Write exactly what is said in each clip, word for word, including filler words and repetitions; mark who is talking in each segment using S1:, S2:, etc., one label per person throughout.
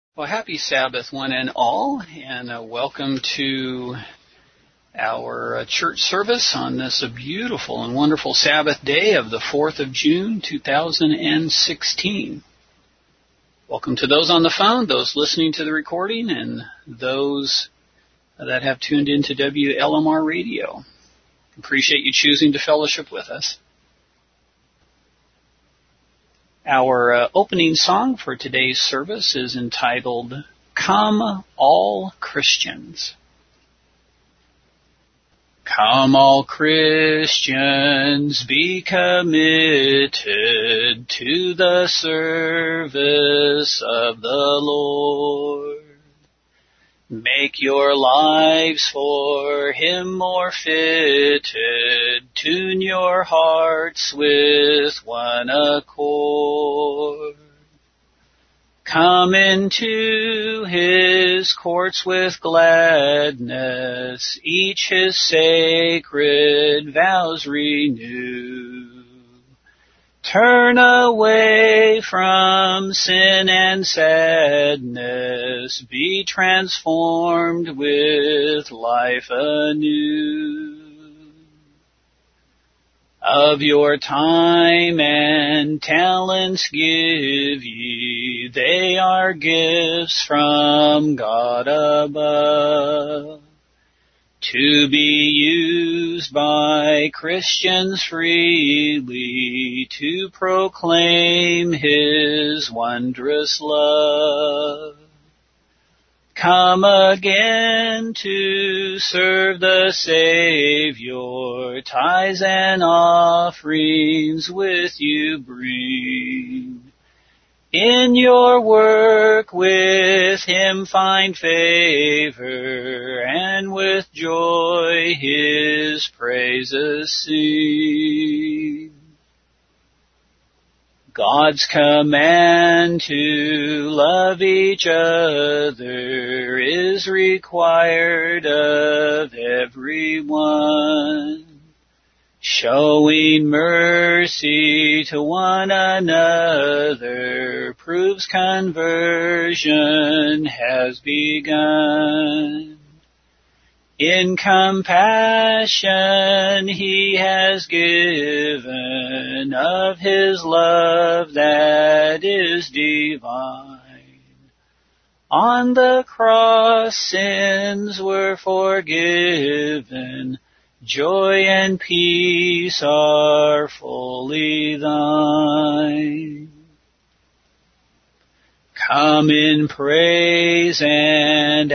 S1: Well, happy Sabbath, one and all, and uh, welcome to our uh, church service on this uh, beautiful and wonderful Sabbath day of the fourth of June, two thousand sixteen. Welcome to those on the phone, those listening to the recording, and those that have tuned into W L M R Radio. Appreciate you choosing to fellowship with us. Our uh, opening song for today's service is entitled, Come All Christians. Come all Christians, be committed to the service of the Lord. Make your lives for Him more fitted, tune your hearts with one accord. Come into His courts with gladness, each His sacred vows renew. Turn away from sin and sadness, be transformed with life anew. Of your time and talents give ye, they are gifts from God above, to be used by Christians freely to proclaim His wondrous love. Come again to serve the Savior, tithes and offerings with you bring. In your work with Him find favor, and with joy His praises sing. God's command to love each other is required of everyone. Showing mercy to one another proves conversion has begun. In compassion He has given of His love that is divine. On the cross sins were forgiven, joy and peace are fully thine. Come in praise and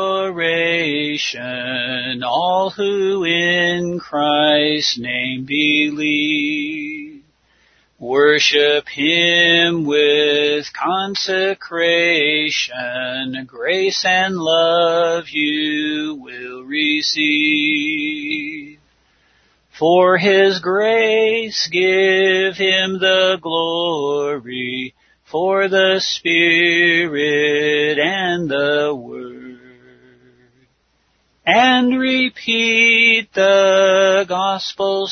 S1: adoration, all who in Christ's name believe. Worship Him with consecration, grace and love you will receive. For His grace give Him the glory, for the Spirit and the Word. And repeat the gospel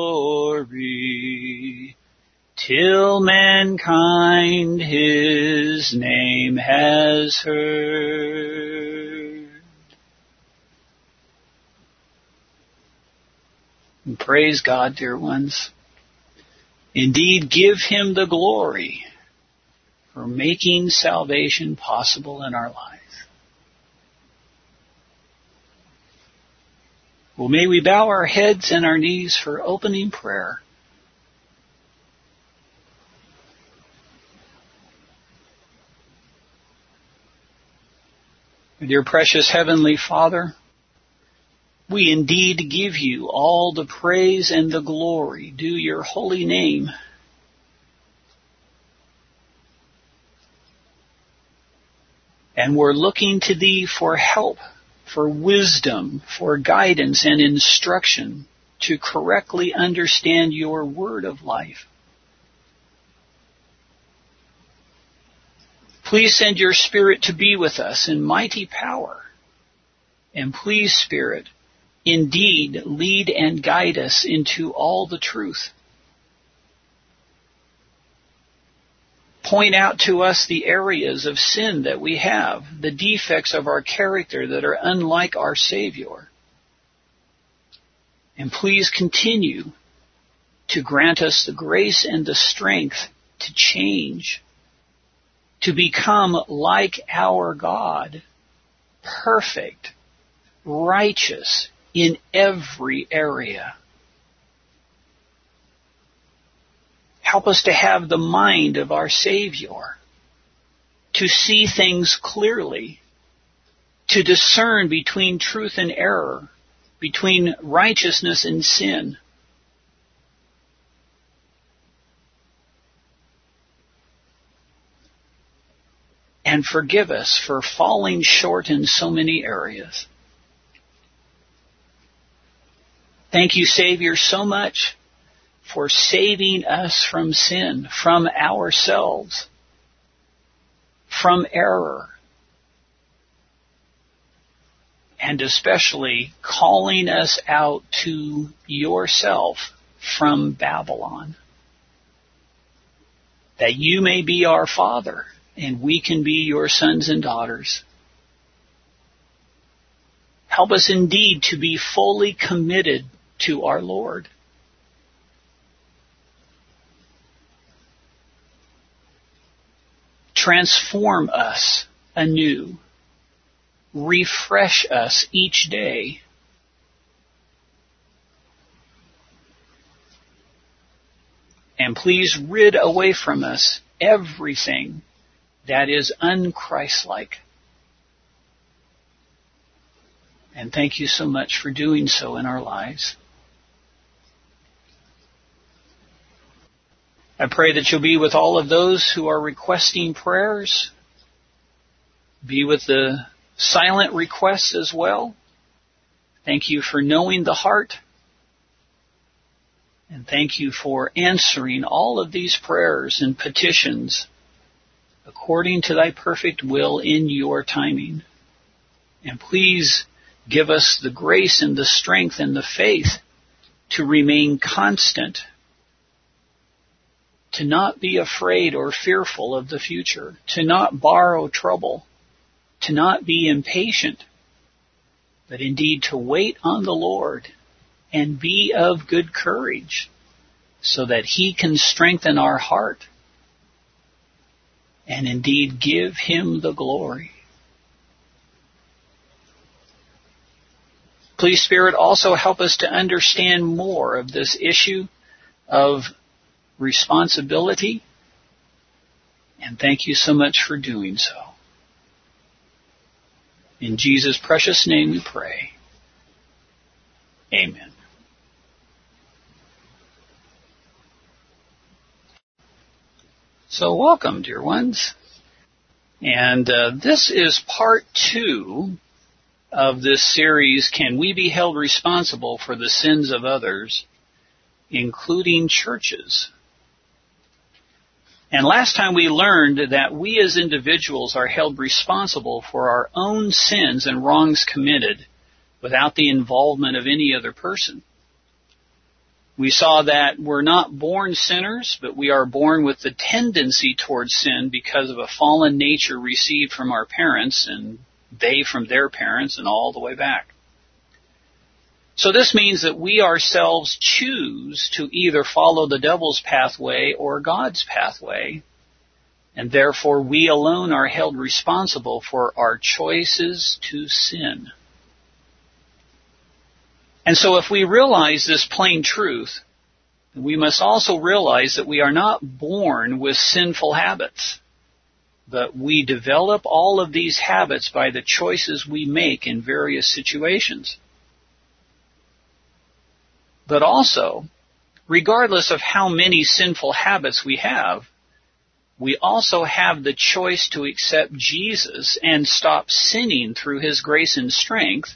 S1: story, till mankind His name has heard. And praise God, dear ones. Indeed, give Him the glory for making salvation possible in our lives. Well, may we bow our heads and our knees for opening prayer. Dear precious Heavenly Father, we indeed give you all the praise and the glory due your holy name. And we're looking to Thee for help, for wisdom, for guidance and instruction to correctly understand your word of life. Please send your Spirit to be with us in mighty power. And please, Spirit, indeed lead and guide us into all the truth. Point out to us the areas of sin that we have, the defects of our character that are unlike our Savior. And please continue to grant us the grace and the strength to change, to become like our God, perfect, righteous in every area. Help us to have the mind of our Savior, to see things clearly, to discern between truth and error, between righteousness and sin. And forgive us for falling short in so many areas. Thank you, Savior, so much for saving us from sin, from ourselves, from error, and especially calling us out to yourself from Babylon, that you may be our Father and we can be your sons and daughters. Help us indeed to be fully committed to our Lord. Transform us anew. Refresh us each day. And please rid away from us everything that is un-Christ-like. And thank you so much for doing so in our lives. I pray that you'll be with all of those who are requesting prayers. Be with the silent requests as well. Thank you for knowing the heart. And thank you for answering all of these prayers and petitions according to thy perfect will in your timing. And please give us the grace and the strength and the faith to remain constant, to not be afraid or fearful of the future, to not borrow trouble, to not be impatient, but indeed to wait on the Lord and be of good courage so that He can strengthen our heart and indeed give Him the glory. Please, Spirit, also help us to understand more of this issue of responsibility, and thank you so much for doing so. In Jesus' precious name we pray. Amen. So welcome, dear ones. And uh, this is part two of this series, Can We Be Held Responsible for the Sins of Others, including churches? And last time we learned that we as individuals are held responsible for our own sins and wrongs committed without the involvement of any other person. We saw that we're not born sinners, but we are born with the tendency towards sin because of a fallen nature received from our parents and they from their parents and all the way back. So this means that we ourselves choose to either follow the devil's pathway or God's pathway, and therefore we alone are held responsible for our choices to sin. And so if we realize this plain truth, we must also realize that we are not born with sinful habits, but we develop all of these habits by the choices we make in various situations. But also, regardless of how many sinful habits we have, we also have the choice to accept Jesus and stop sinning through His grace and strength,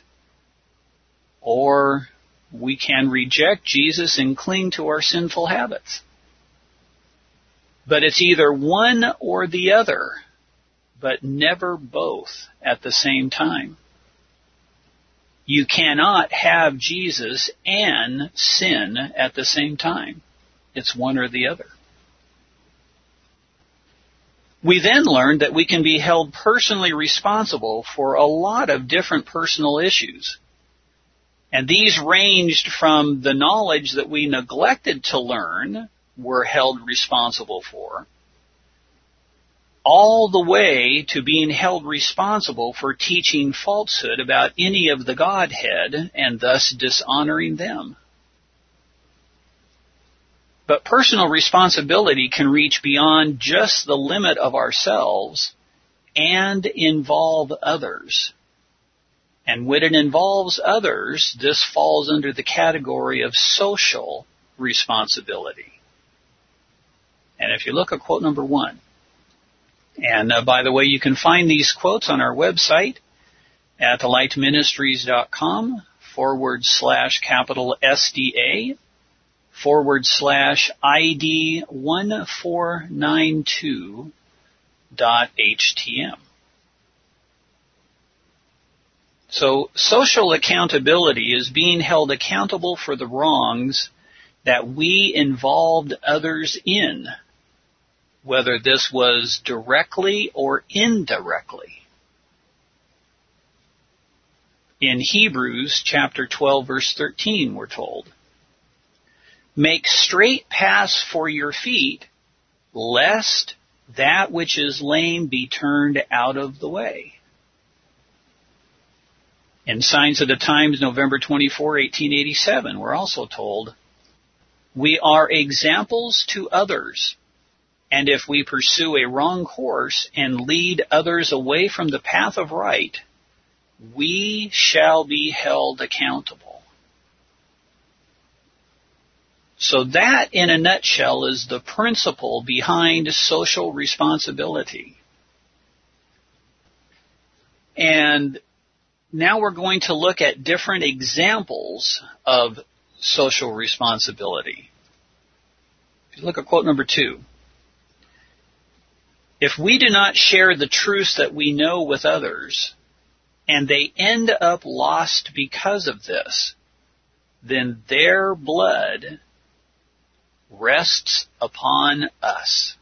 S1: or we can reject Jesus and cling to our sinful habits. But it's either one or the other, but never both at the same time. You cannot have Jesus and sin at the same time. It's one or the other. We then learned that we can be held personally responsible for a lot of different personal issues. And these ranged from the knowledge that we neglected to learn, were held responsible for, all the way to being held responsible for teaching falsehood about any of the Godhead and thus dishonoring them. But personal responsibility can reach beyond just the limit of ourselves and involve others. And when it involves others, this falls under the category of social responsibility. And if you look at quote number one, and uh, by the way, you can find these quotes on our website at thelightministries.com forward slash capital S D A forward slash I D one four nine two dot H T M. So social accountability is being held accountable for the wrongs that we involved others in, whether this was directly or indirectly. In Hebrews chapter twelve, verse thirteen, we're told, "Make straight paths for your feet, lest that which is lame be turned out of the way." In Signs of the Times, November twenty-fourth, eighteen eighty-seven, we're also told, "We are examples to others, and if we pursue a wrong course and lead others away from the path of right, we shall be held accountable." So that, in a nutshell, is the principle behind social responsibility. And now we're going to look at different examples of social responsibility. If you look at quote number two, "If we do not share the truths that we know with others, and they end up lost because of this, then their blood rests upon us."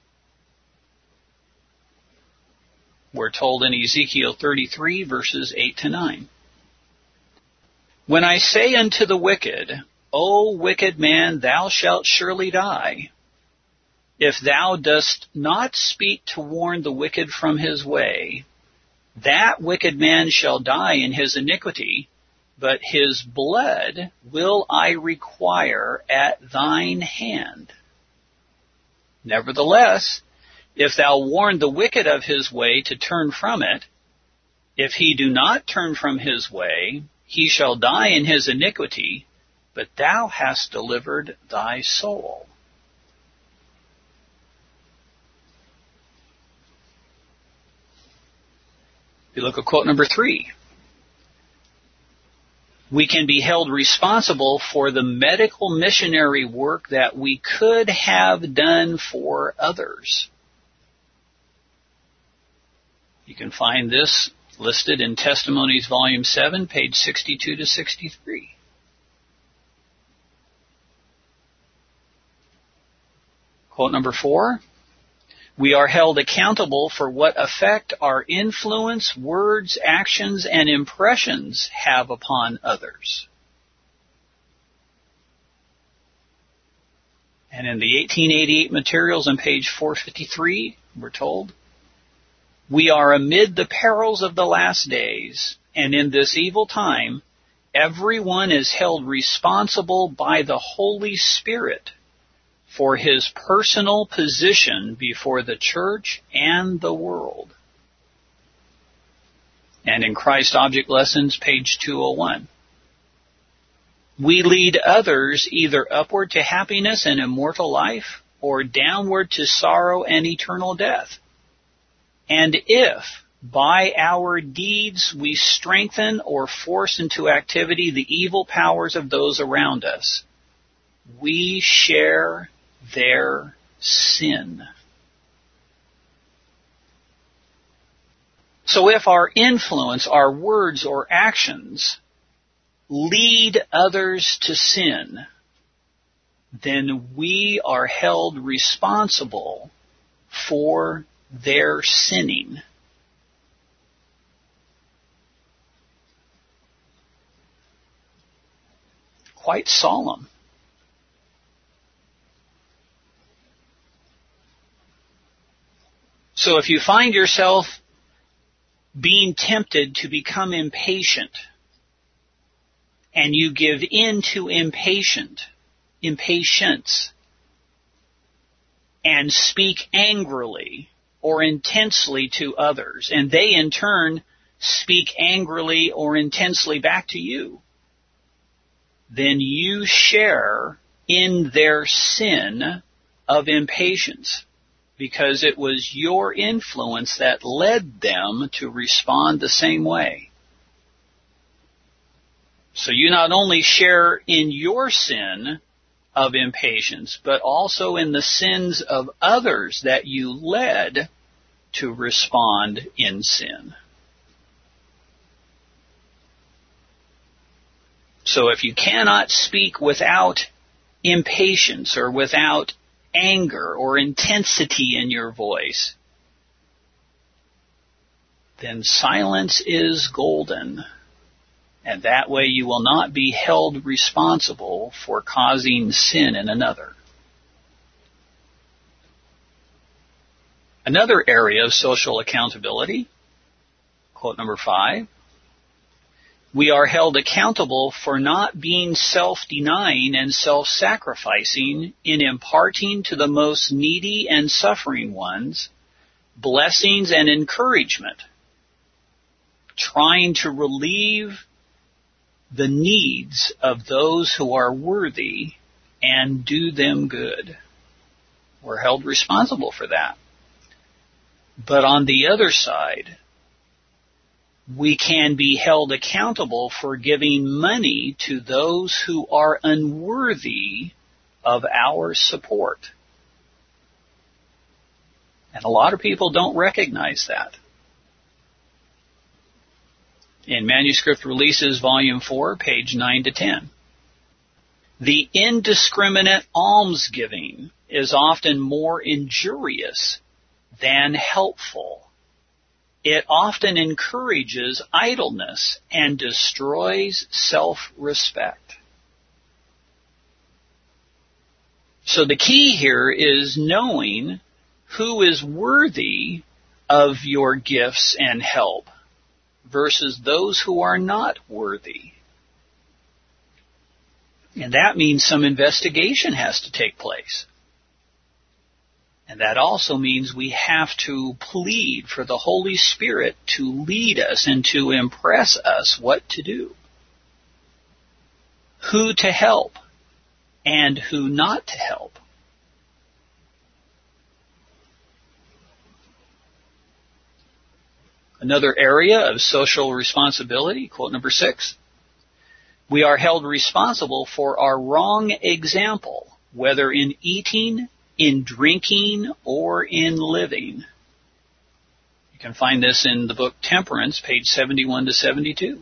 S1: We're told in Ezekiel thirty-three, verses eight to nine. "When I say unto the wicked, O wicked man, thou shalt surely die, if thou dost not speak to warn the wicked from his way, that wicked man shall die in his iniquity, but his blood will I require at thine hand. Nevertheless, if thou warn the wicked of his way to turn from it, if he do not turn from his way, he shall die in his iniquity, but thou hast delivered thy soul." If you look at quote number three, "We can be held responsible for the medical missionary work that we could have done for others." You can find this listed in Testimonies, Volume seven, page sixty-two to sixty-three. Quote number four, "We are held accountable for what effect our influence, words, actions, and impressions have upon others." And in the eighteen eighty-eight materials on page four fifty-three, we're told, "We are amid the perils of the last days, and in this evil time, everyone is held responsible by the Holy Spirit for his personal position before the church and the world." And in Christ Object Lessons, page two oh one, "We lead others either upward to happiness and immortal life, or downward to sorrow and eternal death. And if by our deeds we strengthen or force into activity the evil powers of those around us, we share their sin." So if our influence, our words or actions lead others to sin, then we are held responsible for their sinning. Quite solemn. So if you find yourself being tempted to become impatient, and you give in to impatient, impatience, and speak angrily or intensely to others, and they in turn speak angrily or intensely back to you, then you share in their sin of impatience, because it was your influence that led them to respond the same way. So you not only share in your sin of impatience, but also in the sins of others that you led to respond in sin. So if you cannot speak without impatience or without anger or intensity in your voice, then silence is golden. And that way you will not be held responsible for causing sin in another. Another area of social accountability, quote number five, we are held accountable for not being self-denying and self-sacrificing in imparting to the most needy and suffering ones blessings and encouragement, trying to relieve the needs of those who are worthy and do them good. We're held responsible for that. But on the other side, we can be held accountable for giving money to those who are unworthy of our support. And a lot of people don't recognize that. In Manuscript Releases, Volume four, page nine to ten. The indiscriminate almsgiving is often more injurious than helpful. It often encourages idleness and destroys self-respect. So the key here is knowing who is worthy of your gifts and help versus those who are not worthy. And that means some investigation has to take place. And that also means we have to plead for the Holy Spirit to lead us and to impress us what to do, who to help, and who not to help. Another area of social responsibility, quote number six, we are held responsible for our wrong example, whether in eating, in drinking, or in living. You can find this in the book Temperance, page seventy-one to seventy-two.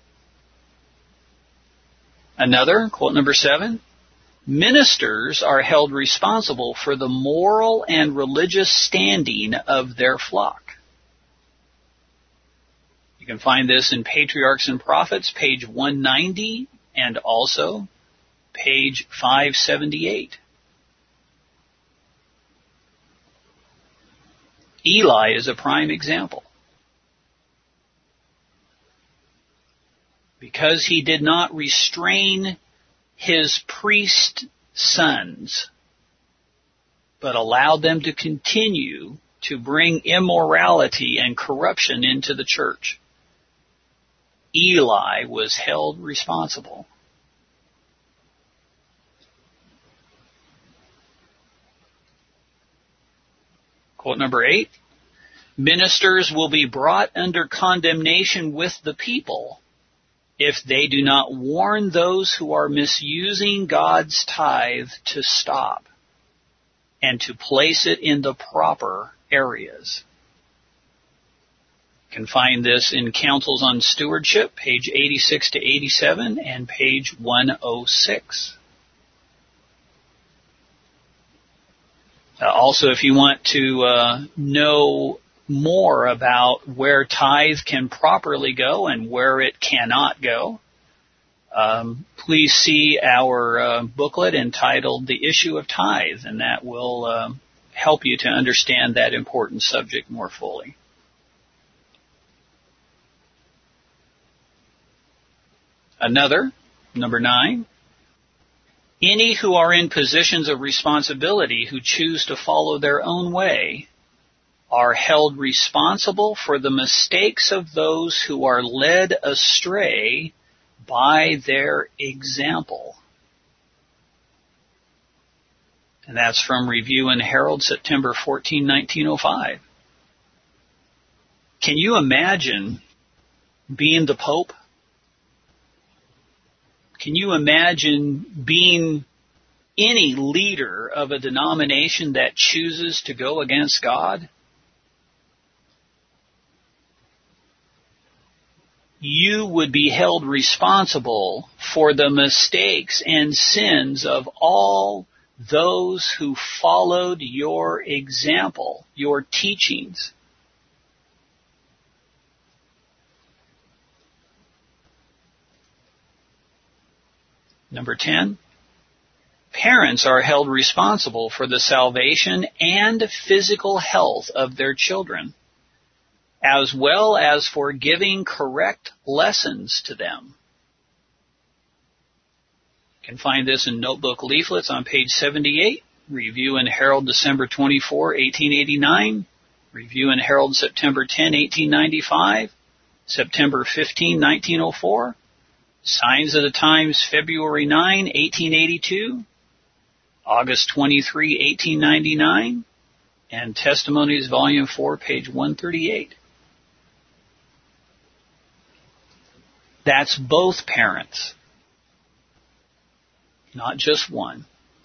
S1: Another, quote number seven, ministers are held responsible for the moral and religious standing of their flock. You can find this in Patriarchs and Prophets, page one ninety, and also page five seventy-eight. Eli is a prime example. Because he did not restrain his priest sons, but allowed them to continue to bring immorality and corruption into the church, Eli was held responsible. Quote number eight, ministers will be brought under condemnation with the people if they do not warn those who are misusing God's tithe to stop and to place it in the proper areas. You can find this in Counsels on Stewardship, page eighty-six to eighty-seven, and page one oh six. Uh, also, if you want to uh, know more about where tithe can properly go and where it cannot go, um, please see our uh, booklet entitled The Issue of Tithe, and that will uh, help you to understand that important subject more fully. Another, number nine, any who are in positions of responsibility who choose to follow their own way are held responsible for the mistakes of those who are led astray by their example. And that's from Review and Herald, September fourteenth, nineteen oh five. Can you imagine being the Pope? Can you imagine being any leader of a denomination that chooses to go against God? You would be held responsible for the mistakes and sins of all those who followed your example, your teachings. Number ten, parents are held responsible for the salvation and physical health of their children, as well as for giving correct lessons to them. You can find this in notebook leaflets on page seventy-eight, Review and Herald, December twenty-fourth, eighteen eighty-nine, Review and Herald, September tenth, eighteen ninety-five, September fifteenth, nineteen oh four, Signs of the Times, February ninth, eighteen eighty-two, August twenty-third, eighteen ninety-nine, and Testimonies, Volume four, page one thirty-eight. That's both parents, not just one.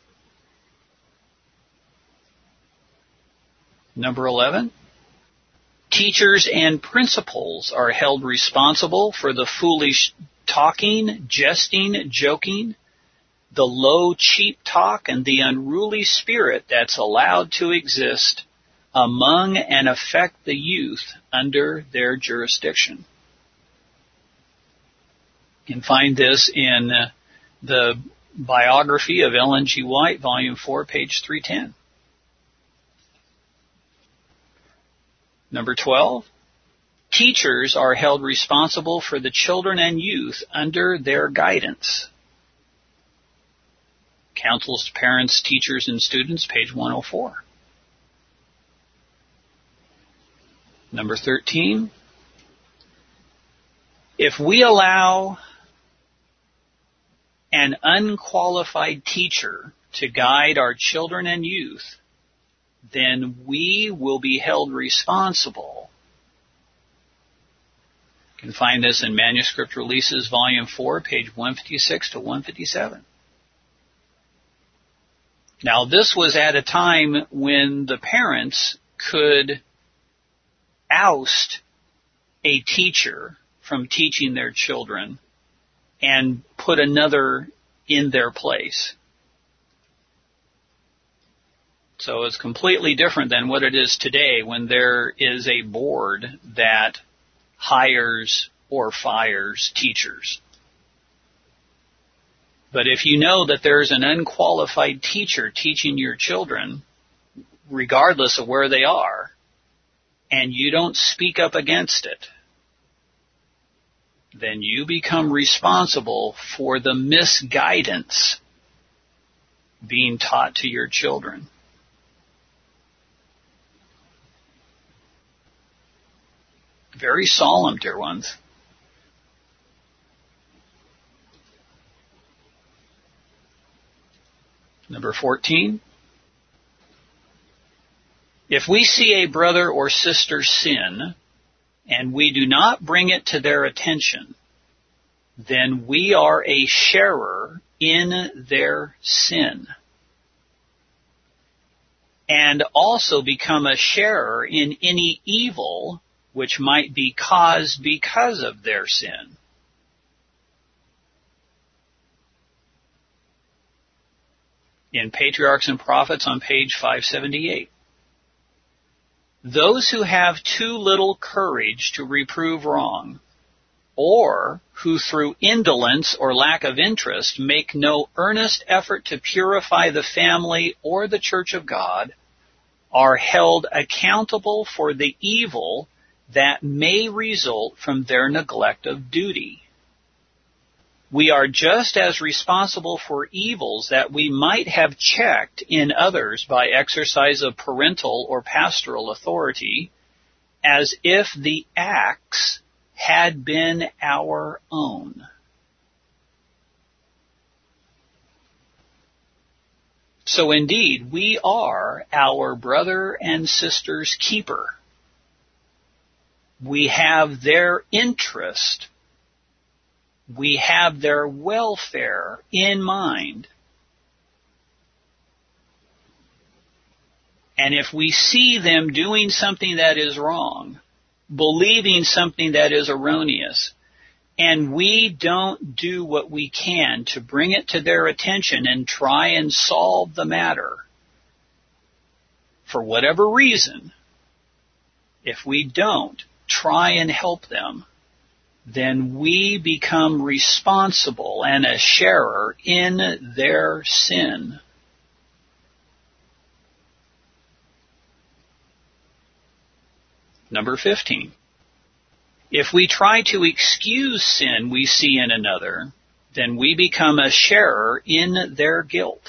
S1: Number eleven, teachers and principals are held responsible for the foolish talking, jesting, joking, the low, cheap talk, and the unruly spirit that's allowed to exist among and affect the youth under their jurisdiction. You can find this in uh, the biography of Ellen G. White, Volume four, page three ten. Number twelve, teachers are held responsible for the children and youth under their guidance. Counsels to Parents, Teachers, and Students, page one oh four. Number thirteen, if we allow an unqualified teacher to guide our children and youth, then we will be held responsible. You can find this in Manuscript Releases, Volume four, page one fifty-six to one fifty-seven. Now, this was at a time when the parents could oust a teacher from teaching their children and put another in their place. So it's completely different than what it is today when there is a board that hires or fires teachers. But if you know that there's an unqualified teacher teaching your children, regardless of where they are, and you don't speak up against it, then you become responsible for the misguidance being taught to your children. Very solemn, dear ones. Number fourteen. If we see a brother or sister sin, and we do not bring it to their attention, then we are a sharer in their sin, and also become a sharer in any evil which might be caused because of their sin. in Patriarchs and Prophets on page five seventy-eight. Those who have too little courage to reprove wrong, or who through indolence or lack of interest make no earnest effort to purify the family or the church of God, are held accountable for the evil that may result from their neglect of duty. We are just as responsible for evils that we might have checked in others by exercise of parental or pastoral authority, as if the acts had been our own. So indeed, we are our brother and sister's keeper. We have their interest. We have their welfare in mind. And if we see them doing something that is wrong, believing something that is erroneous, and we don't do what we can to bring it to their attention and try and solve the matter, for whatever reason, if we don't try and help them, then we become responsible and a sharer in their sin. Number fifteen. If we try to excuse sin we see in another, then we become a sharer in their guilt.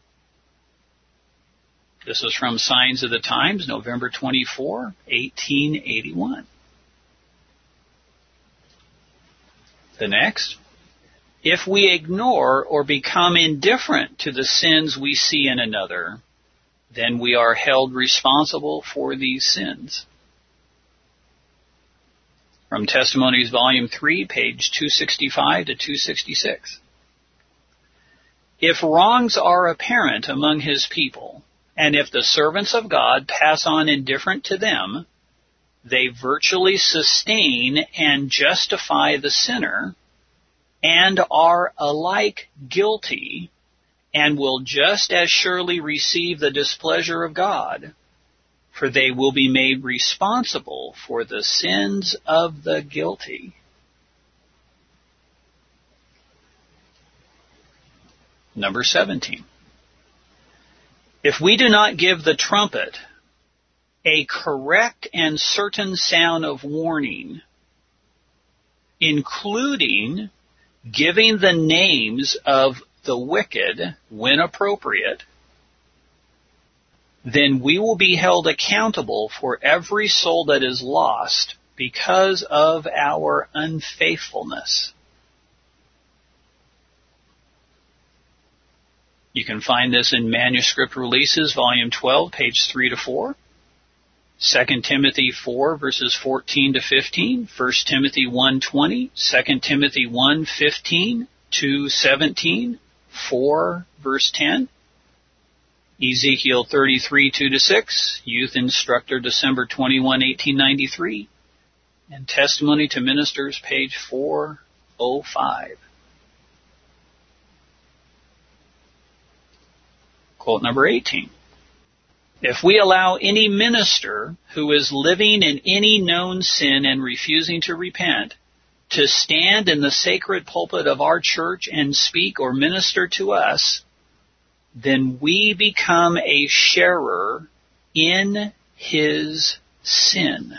S1: This is from Signs of the Times, November twenty-fourth, eighteen eighty-one. The next. If we ignore or become indifferent to the sins we see in another, then we are held responsible for these sins. From Testimonies, Volume three, page two sixty-five to two sixty-six. If wrongs are apparent among his people, and if the servants of God pass on indifferent to them, they virtually sustain and justify the sinner, and are alike guilty, and will just as surely receive the displeasure of God, for they will be made responsible for the sins of the guilty. Number seventeen. If we do not give the trumpet a correct and certain sound of warning, including giving the names of the wicked when appropriate, then we will be held accountable for every soul that is lost because of our unfaithfulness. You can find this in Manuscript Releases, Volume twelve, page three to four, Second Timothy four, verses fourteen to fifteen, First Timothy one twenty, Second Timothy one fifteen to seventeen, four, verse ten, Ezekiel thirty-three, two to six, Youth Instructor, December twenty-first, eighteen ninety-three, and Testimony to Ministers, page four oh five. Quote number eighteen. If we allow any minister who is living in any known sin and refusing to repent to stand in the sacred pulpit of our church and speak or minister to us, then we become a sharer in his sin.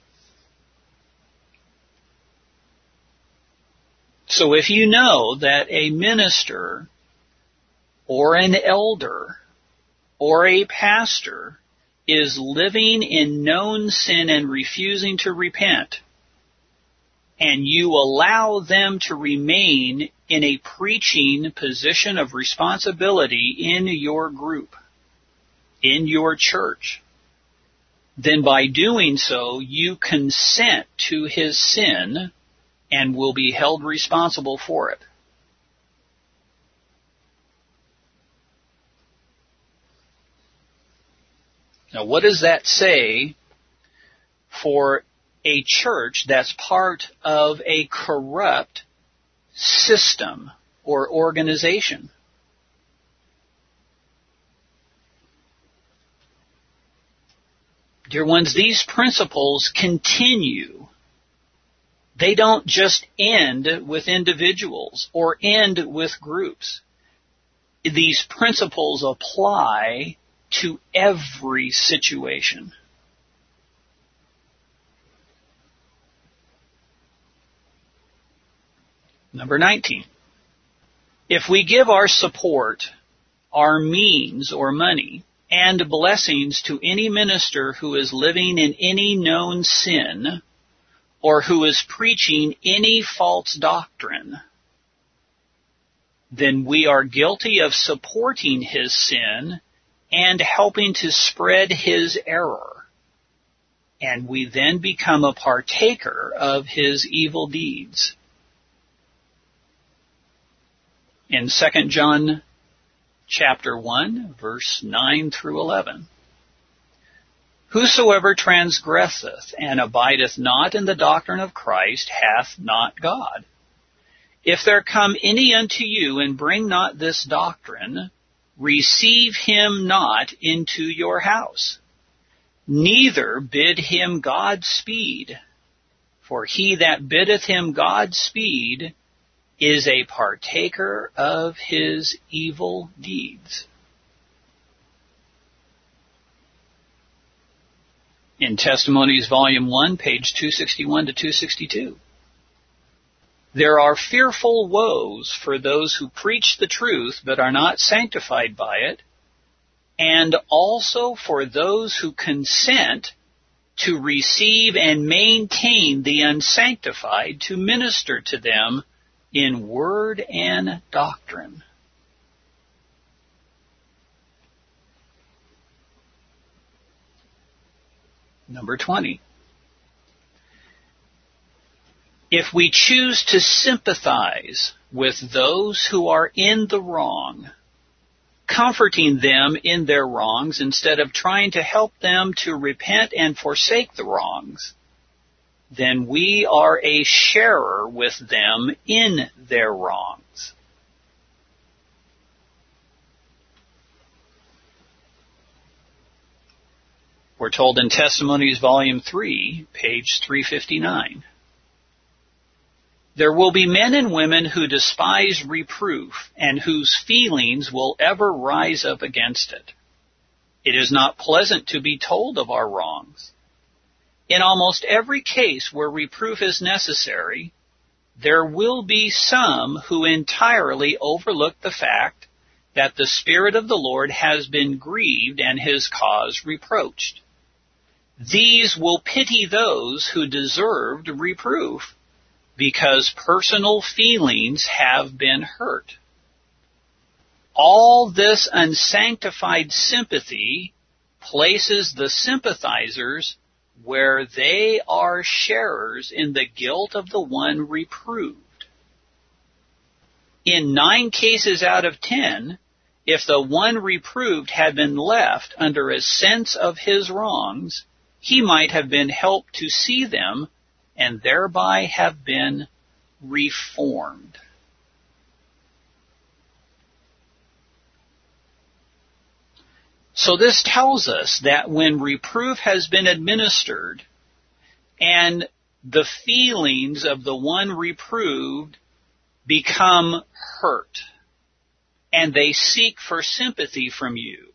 S1: So if you know that a minister or an elder or a pastor is living in known sin and refusing to repent, and you allow them to remain in a preaching position of responsibility in your group, in your church, then by doing so, you consent to his sin and will be held responsible for it. Now, what does that say for a church that's part of a corrupt system or organization? Dear ones, these principles continue. They don't just end with individuals or end with groups. These principles apply to every situation. Number nineteen. If we give our support, our means or money, and blessings to any minister who is living in any known sin, or who is preaching any false doctrine, then we are guilty of supporting his sin and helping to spread his error. And we then become a partaker of his evil deeds. In Second John chapter one, verse nine through eleven. Whosoever transgresseth and abideth not in the doctrine of Christ hath not God. If there come any unto you and bring not this doctrine, receive him not into your house, neither bid him Godspeed. For he that biddeth him Godspeed is a partaker of his evil deeds. In Testimonies, Volume one, page two sixty-one to two sixty-two. There are fearful woes for those who preach the truth but are not sanctified by it, and also for those who consent to receive and maintain the unsanctified to minister to them in word and doctrine. Number twenty. If we choose to sympathize with those who are in the wrong, comforting them in their wrongs instead of trying to help them to repent and forsake the wrongs, then we are a sharer with them in their wrongs. We're told in Testimonies, Volume three, page three fifty-nine. There will be men and women who despise reproof and whose feelings will ever rise up against it. It is not pleasant to be told of our wrongs. In almost every case where reproof is necessary, there will be some who entirely overlook the fact that the Spirit of the Lord has been grieved and his cause reproached. These will pity those who deserved reproof because personal feelings have been hurt. All this unsanctified sympathy places the sympathizers where they are sharers in the guilt of the one reproved. In nine cases out of ten, if the one reproved had been left under a sense of his wrongs, he might have been helped to see them and thereby have been reformed. So this tells us that when reproof has been administered and the feelings of the one reproved become hurt and they seek for sympathy from you,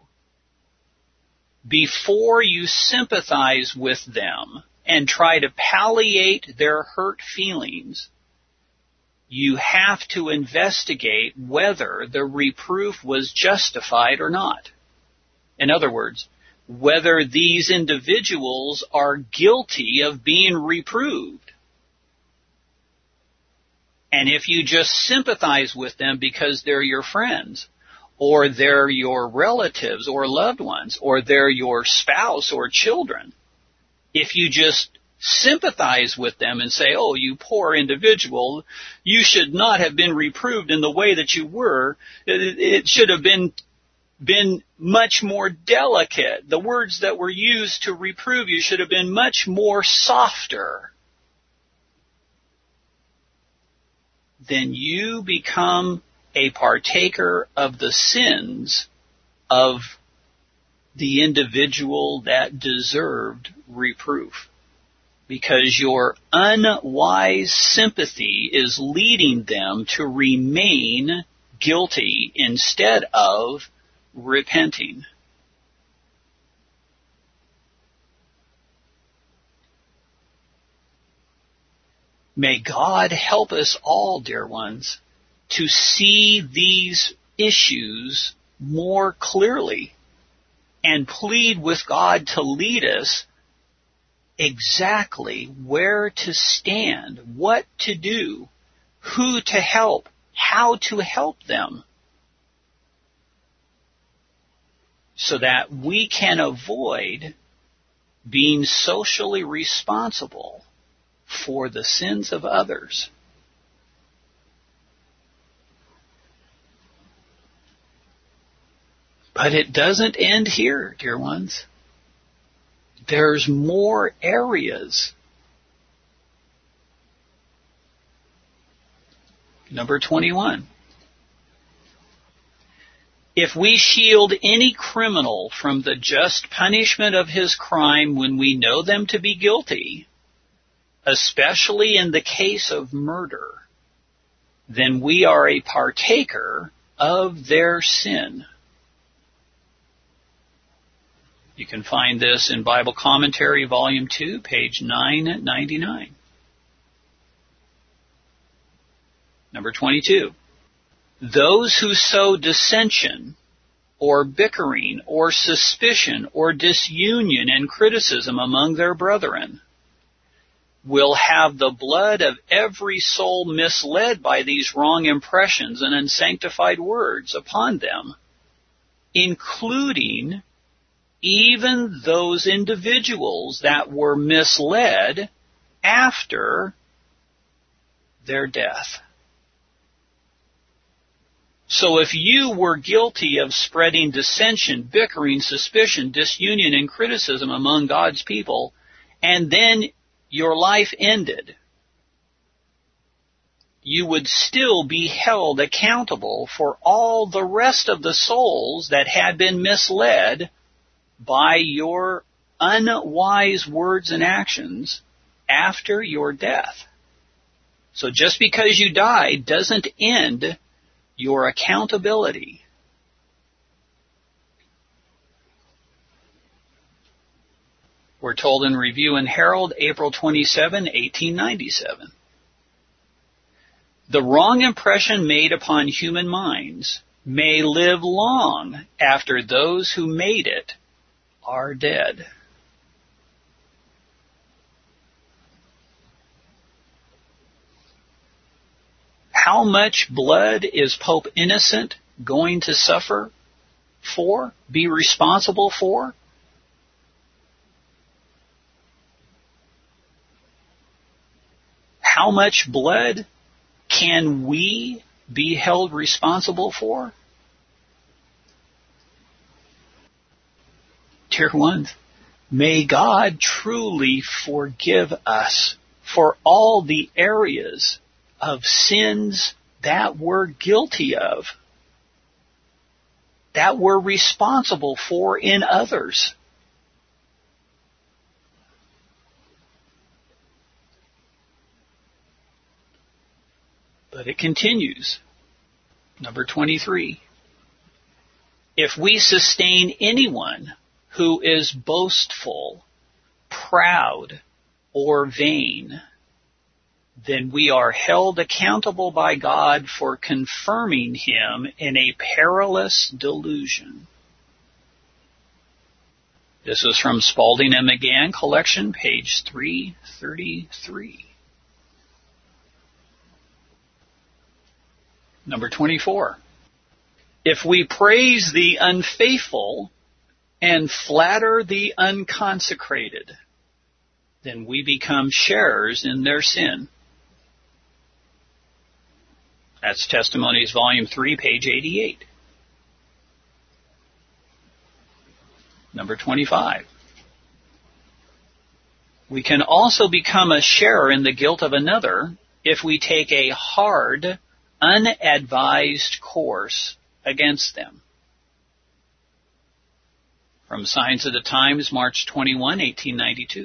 S1: before you sympathize with them and try to palliate their hurt feelings, you have to investigate whether the reproof was justified or not. In other words, whether these individuals are guilty of being reproved. And if you just sympathize with them because they're your friends, or they're your relatives or loved ones, or they're your spouse or children, if you just sympathize with them and say, oh, you poor individual, you should not have been reproved in the way that you were, it, it should have been been much more delicate. The words that were used to reprove you should have been much more softer. Then you become a partaker of the sins of the individual that deserved reproof, because your unwise sympathy is leading them to remain guilty instead of repenting. May God help us all, dear ones, to see these issues more clearly and plead with God to lead us exactly where to stand, what to do, who to help, how to help them, so that we can avoid being socially responsible for the sins of others. But it doesn't end here, dear ones. There's more areas. Number twenty-one. If we shield any criminal from the just punishment of his crime when we know them to be guilty, especially in the case of murder, then we are a partaker of their sin. You can find this in Bible Commentary, Volume two, page nine ninety-nine. Number twenty-two. Those who sow dissension or bickering or suspicion or disunion and criticism among their brethren will have the blood of every soul misled by these wrong impressions and unsanctified words upon them, including even those individuals that were misled after their death. So if you were guilty of spreading dissension, bickering, suspicion, disunion, and criticism among God's people, and then your life ended, you would still be held accountable for all the rest of the souls that had been misled by your unwise words and actions after your death. So just because you died doesn't end your accountability. We're told in Review and Herald, April twenty-seventh, eighteen ninety-seven. The wrong impression made upon human minds may live long after those who made it are dead. How much blood is Pope Innocent going to suffer for, be responsible for? How much blood can we be held responsible for? Dear ones, may God truly forgive us for all the areas of sins that we're guilty of, that we're responsible for in others. But it continues. Number twenty-three. If we sustain anyone who is boastful, proud, or vain, then we are held accountable by God for confirming him in a perilous delusion. This is from Spalding and McGann Collection, page three thirty-three. Number twenty-four. If we praise the unfaithful and flatter the unconsecrated, then we become sharers in their sin. That's Testimonies, Volume three, page eighty-eight. Number twenty-five. We can also become a sharer in the guilt of another if we take a hard, unadvised course against them. From Signs of the Times, March twenty-first, eighteen ninety-two.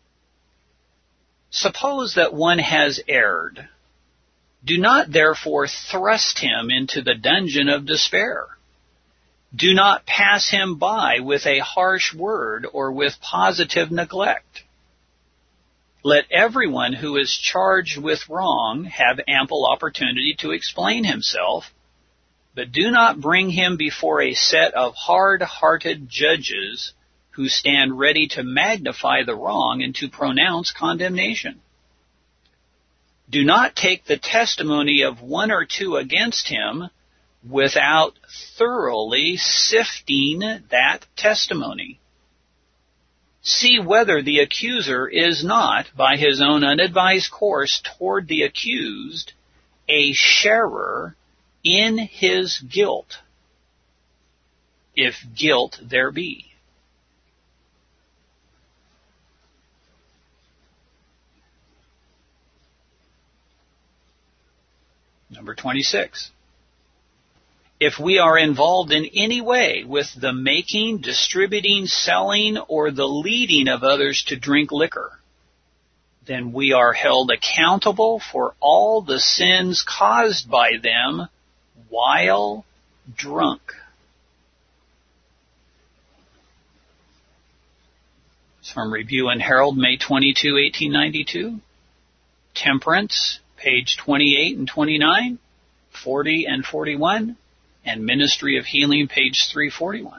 S1: Suppose that one has erred. Do not therefore thrust him into the dungeon of despair. Do not pass him by with a harsh word or with positive neglect. Let everyone who is charged with wrong have ample opportunity to explain himself, but do not bring him before a set of hard-hearted judges who stand ready to magnify the wrong and to pronounce condemnation. Do not take the testimony of one or two against him without thoroughly sifting that testimony. See whether the accuser is not, by his own unadvised course toward the accused, a sharer in his guilt, if guilt there be. Number twenty-six. If we are involved in any way with the making, distributing, selling, or the leading of others to drink liquor, then we are held accountable for all the sins caused by them while drunk. It's from Review and Herald, May twenty-second, eighteen ninety-two. Temperance, page twenty-eight and twenty-nine, forty and forty-one, and Ministry of Healing, page three forty-one.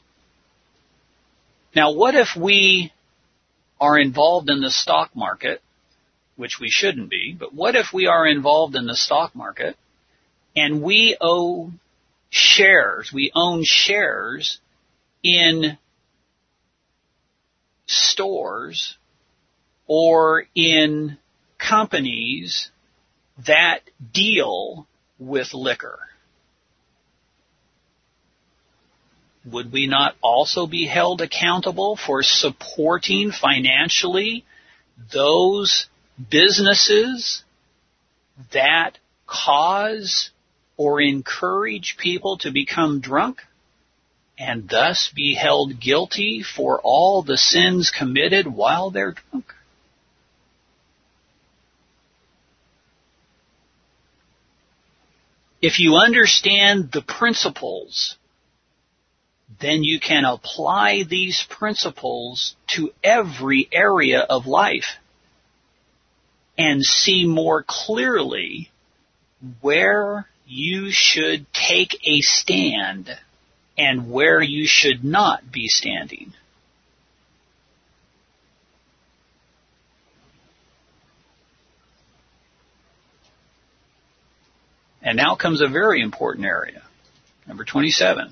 S1: Now, what if we are involved in the stock market, which we shouldn't be, but what if we are involved in the stock market and we owe shares, we own shares in stores or in companies that deal with liquor? Would we not also be held accountable for supporting financially those businesses that cause or encourage people to become drunk, and thus be held guilty for all the sins committed while they're drunk? If you understand the principles, then you can apply these principles to every area of life and see more clearly where you should take a stand and where you should not be standing. And now comes a very important area, number twenty-seven.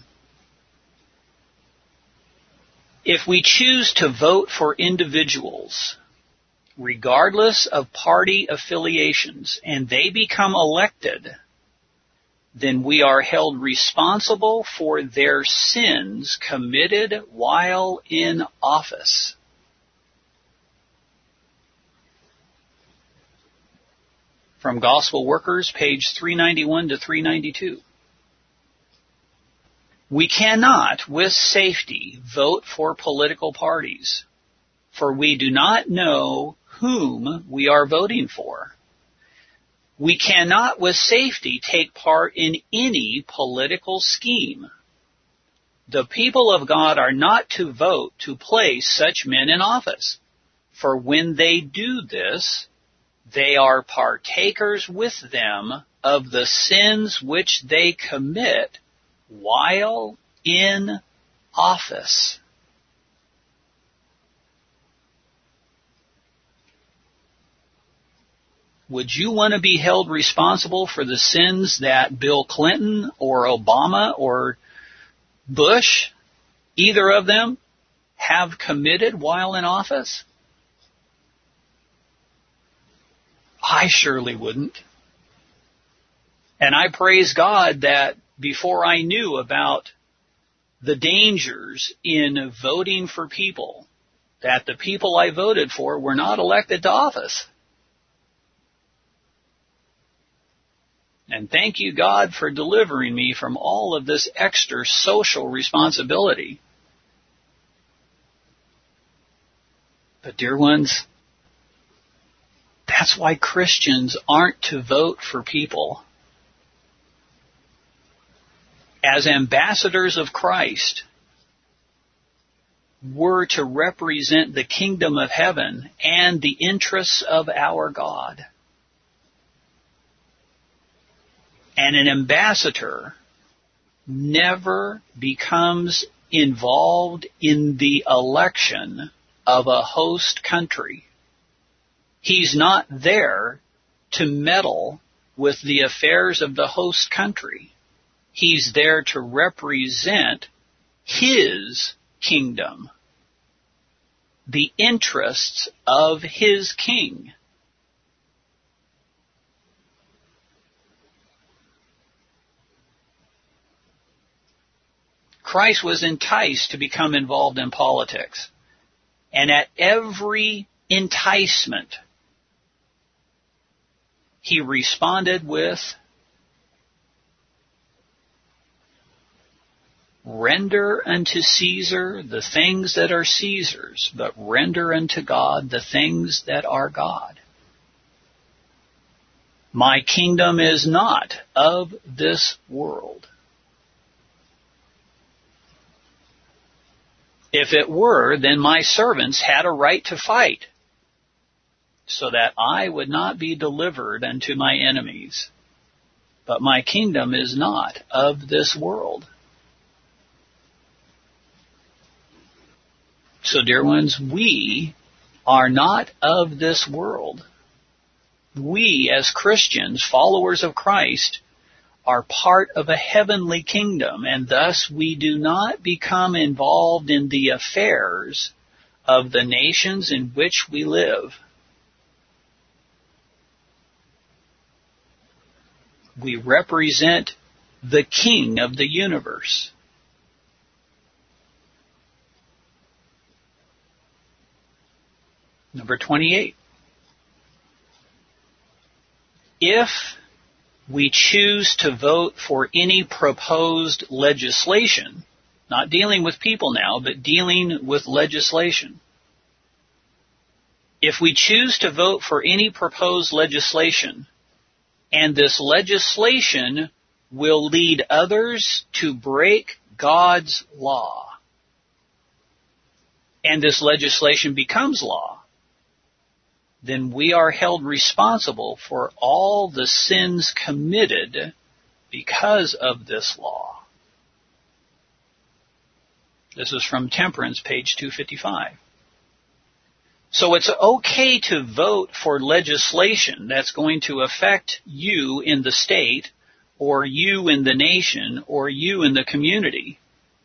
S1: If we choose to vote for individuals, regardless of party affiliations, and they become elected, then we are held responsible for their sins committed while in office. From Gospel Workers, page three ninety-one to three ninety-two. We cannot, with safety, vote for political parties, for we do not know whom we are voting for. We cannot, with safety, take part in any political scheme. The people of God are not to vote to place such men in office, for when they do this, they are partakers with them of the sins which they commit while in office. Would you want to be held responsible for the sins that Bill Clinton or Obama or Bush, either of them, have committed while in office? I surely wouldn't. And I praise God that before I knew about the dangers in voting for people, that the people I voted for were not elected to office. And thank you, God, for delivering me from all of this extra social responsibility. But dear ones, that's why Christians aren't to vote for people. As ambassadors of Christ, we're to represent the kingdom of heaven and the interests of our God. And an ambassador never becomes involved in the election of a host country. He's not there to meddle with the affairs of the host country. He's there to represent his kingdom, the interests of his king. Christ was enticed to become involved in politics. And at every enticement, he responded with, "Render unto Caesar the things that are Caesar's, but render unto God the things that are God. My kingdom is not of this world." If it were, then my servants had a right to fight, so that I would not be delivered unto my enemies. But my kingdom is not of this world. So, dear ones, we are not of this world. We, as Christians, followers of Christ, are part of a heavenly kingdom, and thus we do not become involved in the affairs of the nations in which we live. We represent the King of the universe. Number twenty-eight. If we choose to vote for any proposed legislation, not dealing with people now, but dealing with legislation. If we choose to vote for any proposed legislation, and this legislation will lead others to break God's law, and this legislation becomes law, then we are held responsible for all the sins committed because of this law. This is from Temperance, page two fifty-five. So it's okay to vote for legislation that's going to affect you in the state, or you in the nation, or you in the community.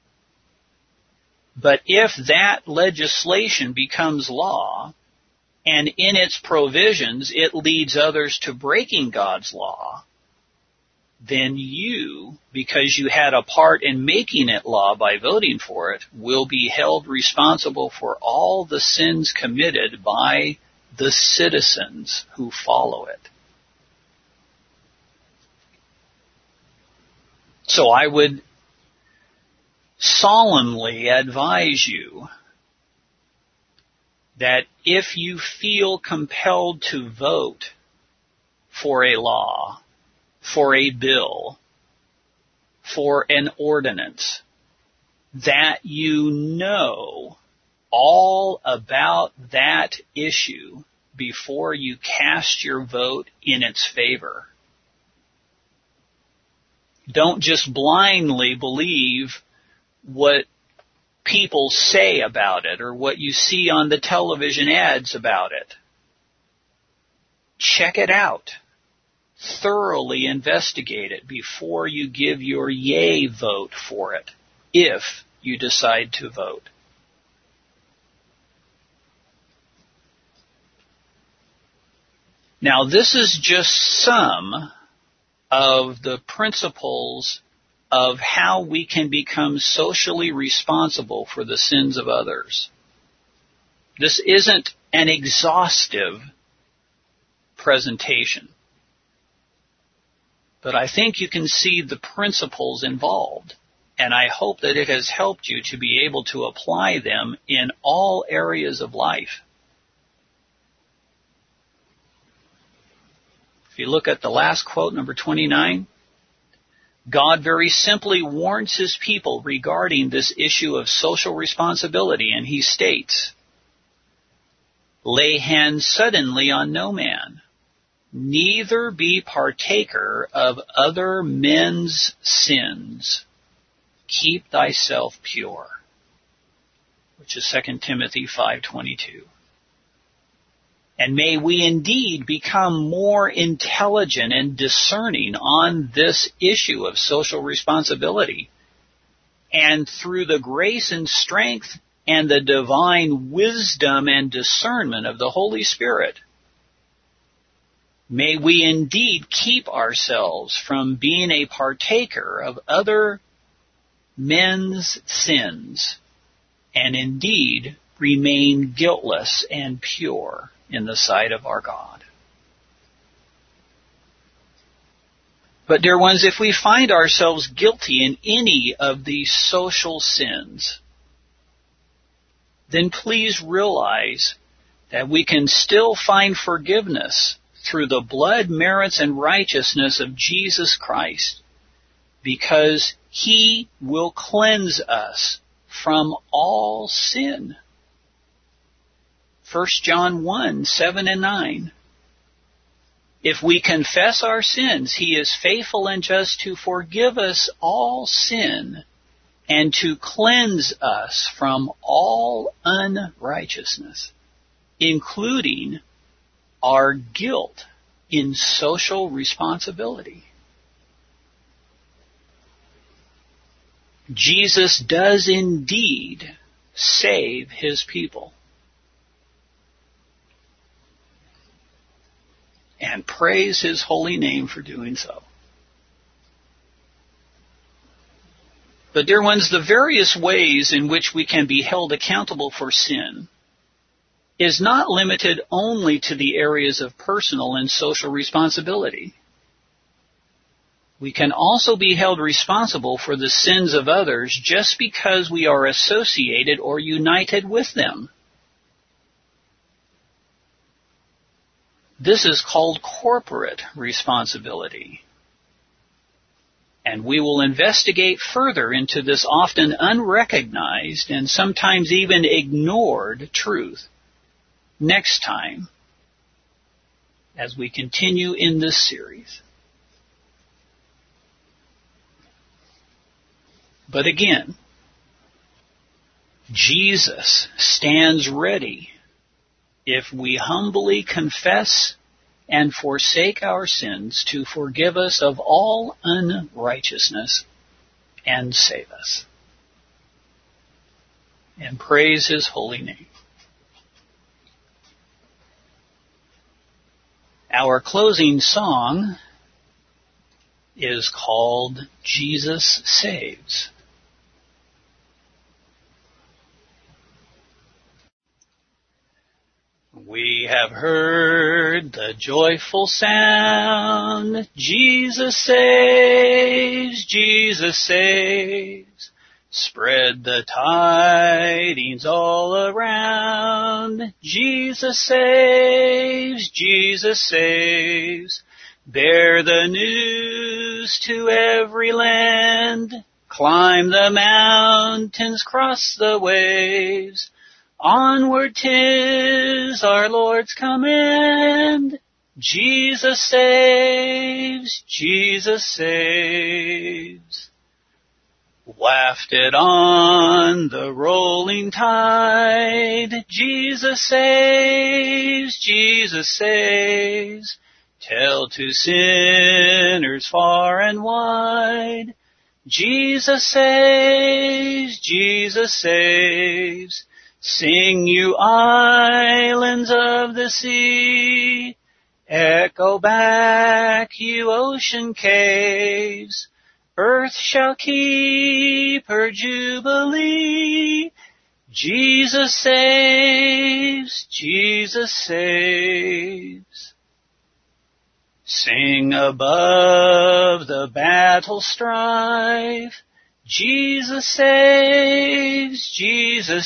S1: But if that legislation becomes law, and in its provisions it leads others to breaking God's law, then you, because you had a part in making it law by voting for it, will be held responsible for all the sins committed by the citizens who follow it. So I would solemnly advise you that if you feel compelled to vote for a law, for a bill, for an ordinance, that you know all about that issue before you cast your vote in its favor. Don't just blindly believe what people say about it or what you see on the television ads about it. Check it out. Thoroughly investigate it before you give your yay vote for it, if you decide to vote. Now, this is just some of the principles of how we can become socially responsible for the sins of others. This isn't an exhaustive presentation, but I think you can see the principles involved, and I hope that it has helped you to be able to apply them in all areas of life. you look at the last quote, number twenty-nine, God very simply warns his people regarding this issue of social responsibility, and he states, lay hands suddenly on no man, neither be partaker of other men's sins. Keep thyself pure, which is Second Timothy five twenty-two. And may we indeed become more intelligent and discerning on this issue of social responsibility. And through the grace and strength and the divine wisdom and discernment of the Holy Spirit, may we indeed keep ourselves from being a partaker of other men's sins, and indeed remain guiltless and pure in the sight of our God. But dear ones, if we find ourselves guilty in any of these social sins, then please realize that we can still find forgiveness through the blood, merits, and righteousness of Jesus Christ, because he will cleanse us from all sin. First John one, seven and nine. If we confess our sins, he is faithful and just to forgive us all sin and to cleanse us from all unrighteousness, including our guilt in social responsibility. Jesus does indeed save his people. And praise his holy name for doing so. But dear ones, the various ways in which we can be held accountable for sin is not limited only to the areas of personal and social responsibility. We can also be held responsible for the sins of others just because we are associated or united with them. This is called corporate responsibility. And we will investigate further into this often unrecognized and sometimes even ignored truth next time as we continue in this series. But again, Jesus stands ready if we humbly confess and forsake our sins to forgive us of all unrighteousness and save us. And praise his holy name. Our closing song is called Jesus Saves. We have heard the joyful sound, Jesus saves, Jesus saves. Spread the tidings all around, Jesus saves, Jesus saves. Bear the news to every land, climb the mountains, cross the waves. Onward 'tis our Lord's command. Jesus saves, Jesus saves. Wafted on the rolling tide, Jesus saves, Jesus saves. Tell to sinners far and wide, Jesus saves, Jesus saves. Sing, you islands of the sea, echo back, you ocean caves. Earth shall keep her jubilee. Jesus saves, Jesus saves. Sing above the battle strife, Jesus saves, Jesus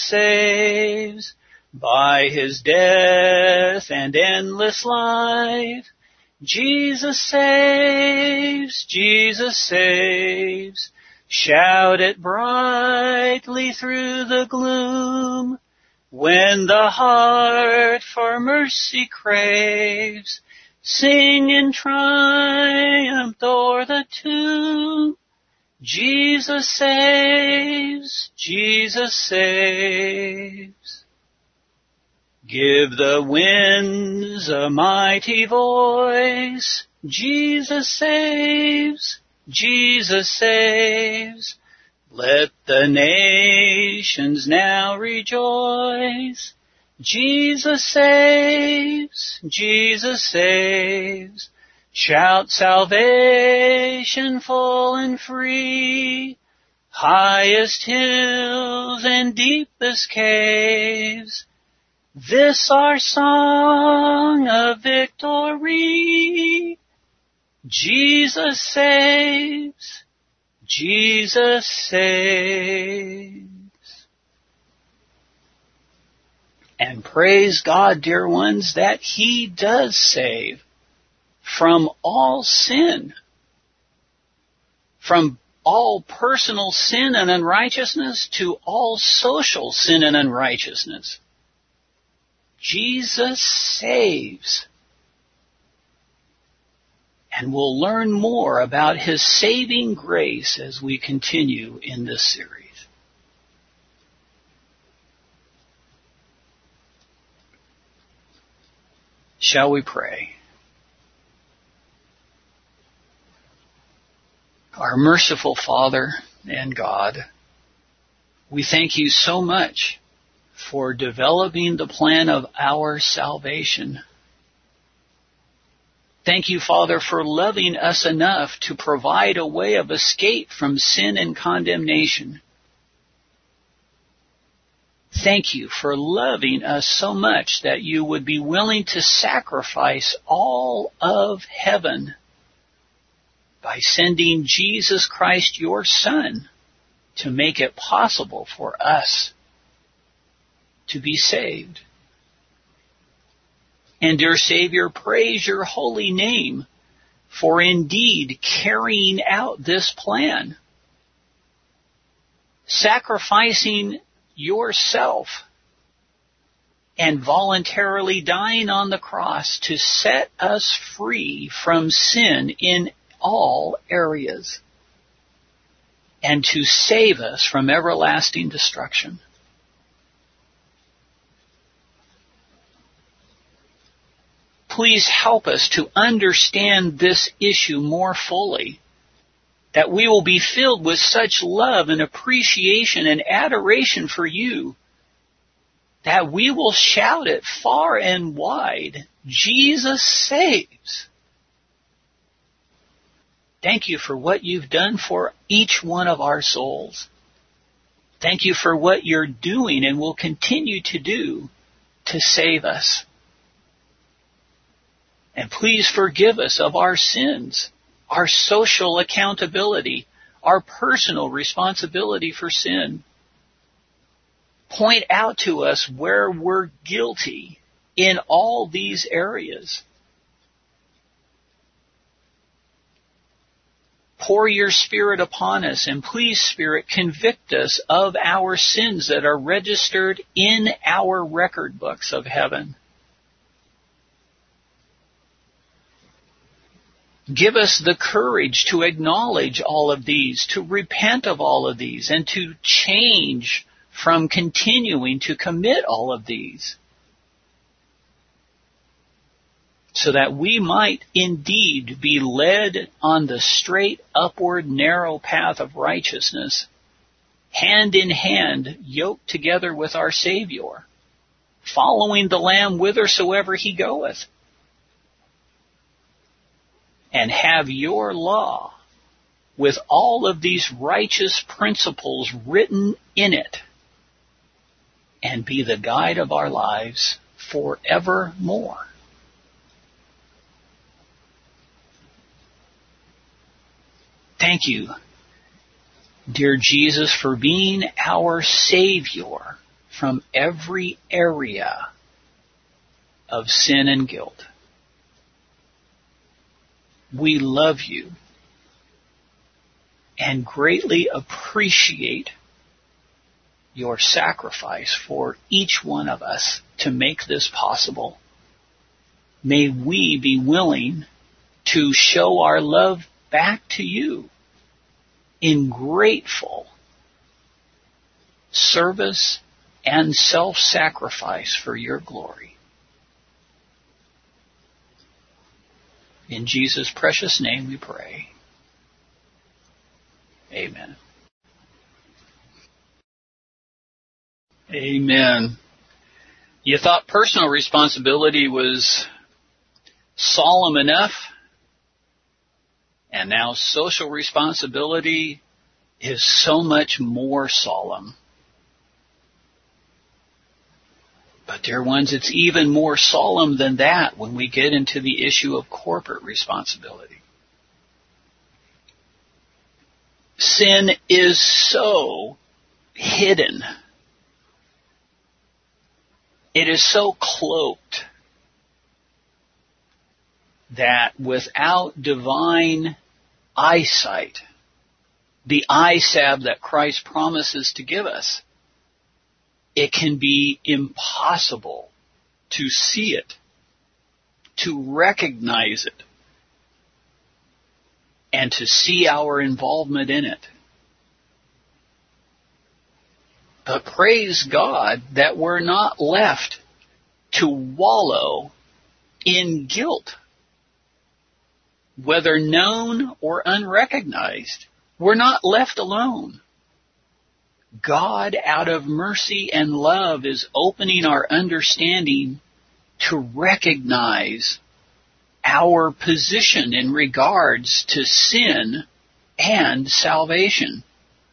S1: saves. By his death and endless life, Jesus saves, Jesus saves. Shout it brightly through the gloom. When the heart for mercy craves, sing in triumph o'er the tomb. Jesus saves, Jesus saves. Give the winds a mighty voice. Jesus saves, Jesus saves. Let the nations now rejoice. Jesus saves, Jesus saves. Shout salvation full and free. Highest hills and deepest caves. This our song of victory. Jesus saves, Jesus saves. And praise God, dear ones, that He does save from all sin, from all personal sin and unrighteousness to all social sin and unrighteousness. Jesus saves. And we'll learn more about His saving grace as we continue in this series. Shall we pray? Our merciful Father and God, we thank You so much for developing the plan of our salvation. Thank You, Father, for loving us enough to provide a way of escape from sin and condemnation. Thank You for loving us so much that You would be willing to sacrifice all of heaven by sending Jesus Christ, Your Son, to make it possible for us to be saved. And dear Savior, praise Your holy name for indeed carrying out this plan, sacrificing Yourself and voluntarily dying on the cross to set us free from sin in all areas and to save us from everlasting destruction. Please help us to understand this issue more fully, that we will be filled with such love and appreciation and adoration for You, that we will shout it far and wide, Jesus saves. Thank You for what You've done for each one of our souls. Thank You for what You're doing and will continue to do to save us. And please forgive us of our sins, our social accountability, our personal responsibility for sin. Point out to us where we're guilty in all these areas. Pour Your Spirit upon us, and please, Spirit, convict us of our sins that are registered in our record books of heaven. Give us the courage to acknowledge all of these, to repent of all of these, and to change from continuing to commit all of these, so that we might indeed be led on the straight, upward, narrow path of righteousness, hand in hand, yoked together with our Savior, following the Lamb whithersoever He goeth, and have Your law with all of these righteous principles written in it, and be the guide of our lives forevermore. Thank You, dear Jesus, for being our Savior from every area of sin and guilt. we love you and greatly appreciate your sacrifice for each one of us to make this possible. May we be willing to show our love back to you in grateful service and self-sacrifice for your glory. In Jesus' precious name we pray. Amen. Amen. You thought personal responsibility was solemn enough, and now social responsibility is so much more solemn. But dear ones, it's even more solemn than that when we get into the issue of corporate responsibility. Sin is so hidden. It is so cloaked that without divine eyesight, the eye salve that Christ promises to give us, it can be impossible to see it, to recognize it, and to see our involvement in it. But praise God that we're not left to wallow in guilt, whether known or unrecognized. We're not left alone. God, out of mercy and love, is opening our understanding to recognize our position in regards to sin and salvation.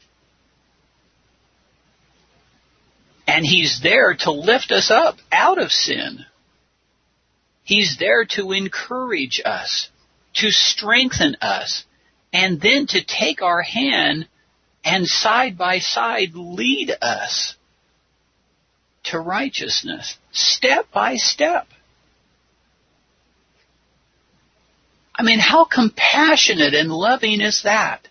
S1: And He's there to lift us up out of sin. He's there to encourage us, to strengthen us, and then to take our hand and side by side lead us to righteousness, step by step. I mean, how compassionate and loving is that?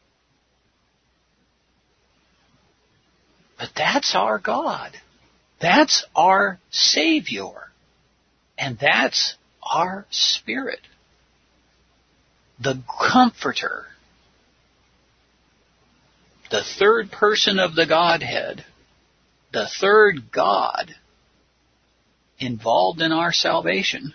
S1: But that's our God. That's our Savior. And that's our Spirit. The Comforter. The third person of the Godhead. The third God involved in our salvation.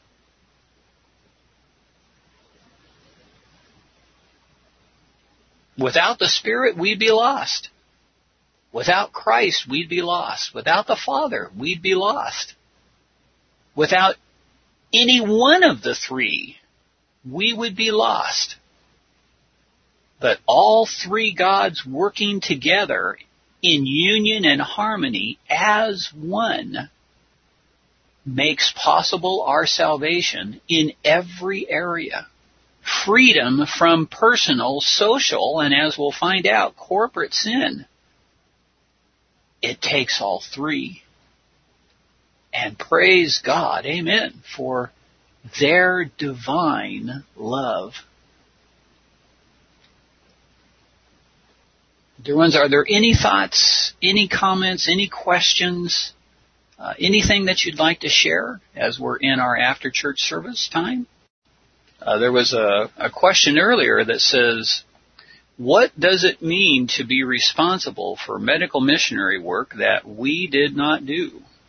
S1: Without the Spirit, we'd be lost. Without Christ, we'd be lost. Without the Father, we'd be lost. Without any one of the three, we would be lost. But all three gods working together in union and harmony as one makes possible our salvation in every area. Freedom from personal, social, and as we'll find out, corporate sin. It takes all three. And praise God, amen, for their divine love. Dear ones, are there any thoughts, any comments, any questions, uh, anything that you'd like to share as we're in our after-church service time? Uh, there was a, a question earlier that says, what does it mean to be responsible for medical missionary work that we did not do?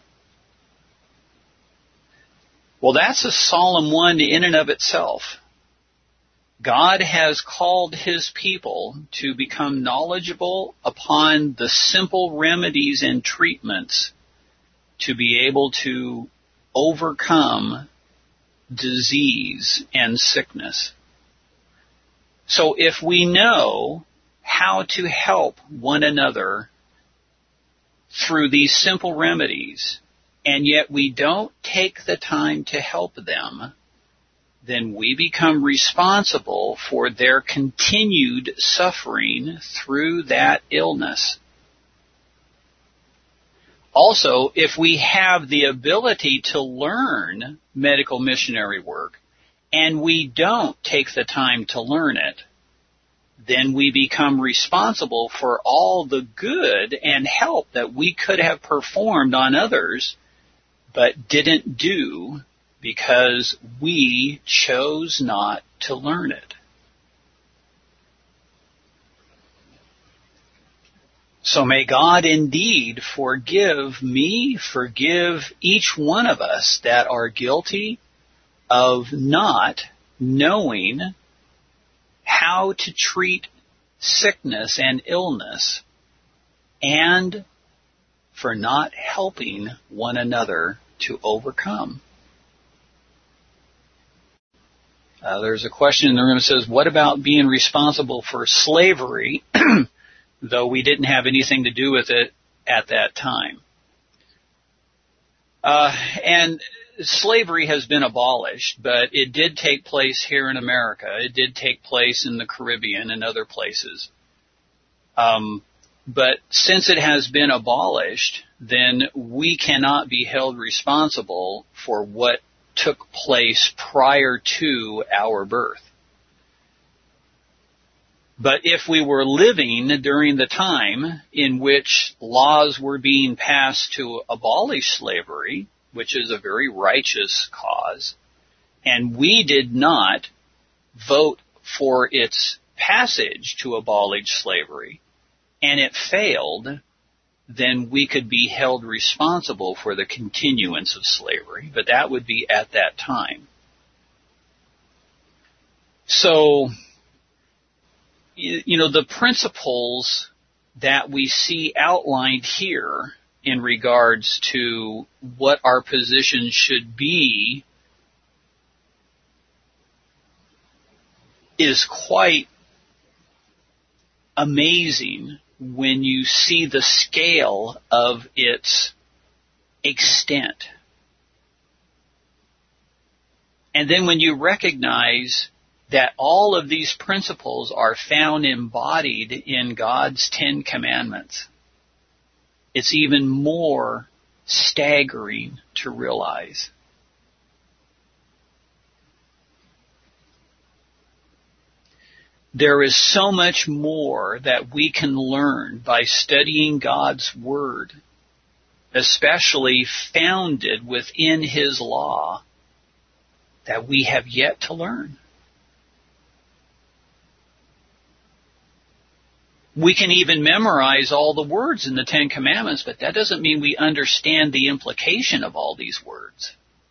S1: Well, that's a solemn one in and of itself. God has called His people to become knowledgeable upon the simple remedies and treatments to be able to overcome disease and sickness. So if we know how to help one another through these simple remedies, and yet we don't take the time to help them, then we become responsible for their continued suffering through that illness. Also, if we have the ability to learn medical missionary work and we don't take the time to learn it, then we become responsible for all the good and help that we could have performed on others, but didn't do because we chose not to learn it. So may God indeed forgive me, forgive each one of us that are guilty of not knowing how to treat sickness and illness, and for not helping one another to overcome. Uh, there's a question in the room that says, what about being responsible for slavery, though we didn't have anything to do with it at that time? Uh, and slavery has been abolished, but it did take place here in America. It did take place in the Caribbean and other places. Um, but since it has been abolished, then we cannot be held responsible for what took place prior to our birth. But if we were living during the time in which laws were being passed to abolish slavery, which is a very righteous cause, and we did not vote for its passage to abolish slavery, and it failed, then we could be held responsible for the continuance of slavery, but that would be at that time. So, you know, the principles that we see outlined here in regards to what our position should be is quite amazing when you see the scale of its extent. And then when you recognize that all of these principles are found embodied in God's Ten Commandments, it's even more staggering to realize. There is so much more that we can learn by studying God's Word, especially founded within His law, that we have yet to learn. We can even memorize all the words in the Ten Commandments, but that doesn't mean we understand the implication of all these words.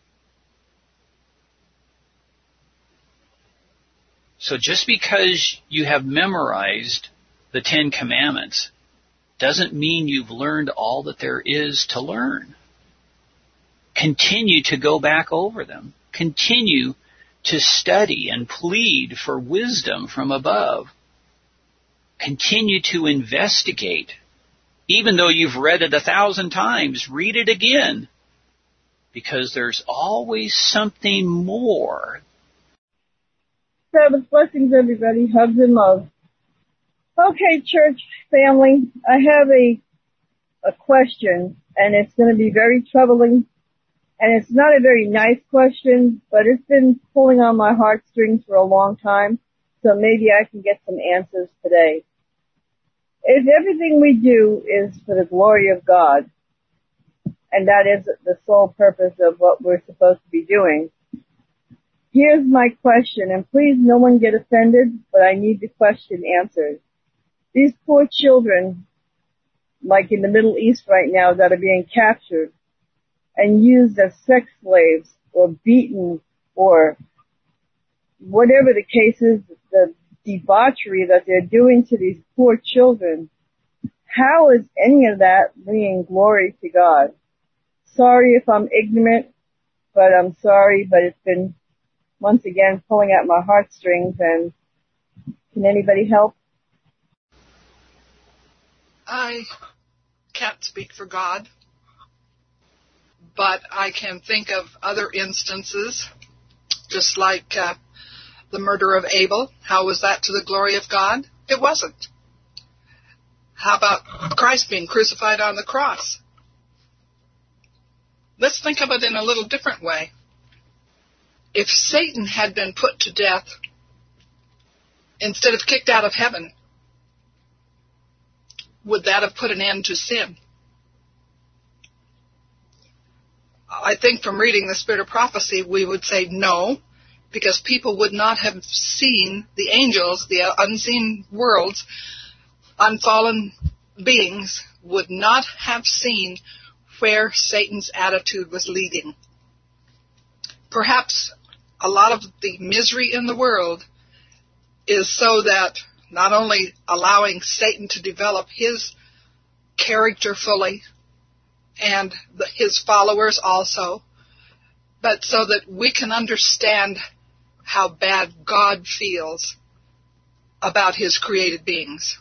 S1: So just because you have memorized the Ten Commandments doesn't mean you've learned all that there is to learn. Continue to go back over them. Continue to study and plead for wisdom from above. Continue to investigate. Even though you've read it a thousand times, read it again. Because there's always something more.
S2: Sabbath blessings, everybody. Hugs and love. Okay, church family, I have a a question, and it's going to be very troubling. And it's not a very nice question, but it's been pulling on my heartstrings for a long time. So maybe I can get some answers today. If everything we do is for the glory of God, and that is the sole purpose of what we're supposed to be doing, here's my question, and please no one get offended, but I need the question answered. These poor children, like in the Middle East right now, that are being captured and used as sex slaves or beaten or whatever the case is, the debauchery that they're doing to these poor children, how is any of that bringing glory to God? Sorry if I'm ignorant, but I'm sorry, but it's been once again pulling at my heartstrings, and can anybody help?
S3: I can't speak for God, but I can think of other instances, just like uh, the murder of Abel. How was that to the glory of God? It wasn't. How about Christ being crucified on the cross? Let's think of it in a little different way. if Satan had been put to death instead of kicked out of heaven, would that have put an end to sin? I think from reading the Spirit of Prophecy, we would say no, because people would not have seen the angels, the unseen worlds, unfallen beings, would not have seen where Satan's attitude was leading. Perhaps a lot of the misery in the world is so that not only allowing Satan to develop his character fully, and the, his followers also, but so that we can understand how bad God feels about his created beings.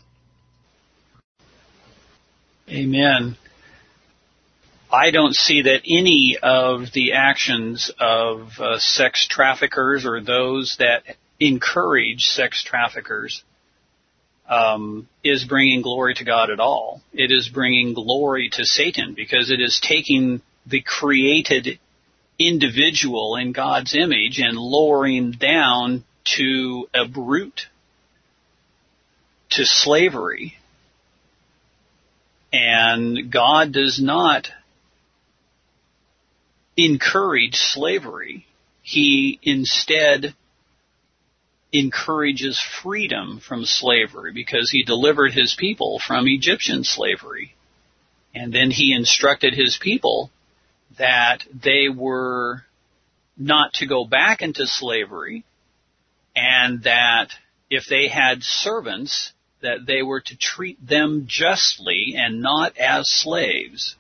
S1: Amen. I don't see that any of the actions of uh, sex traffickers or those that encourage sex traffickers um, is bringing glory to God at all. It is bringing glory to Satan, because it is taking the created individual in God's image and lowering down to a brute, to slavery. And God does not encourage slavery. He instead encourages freedom from slavery, because he delivered his people from Egyptian slavery. And then he instructed his people that they were not to go back into slavery, and that if they had servants, that they were to treat them justly and not as slaves.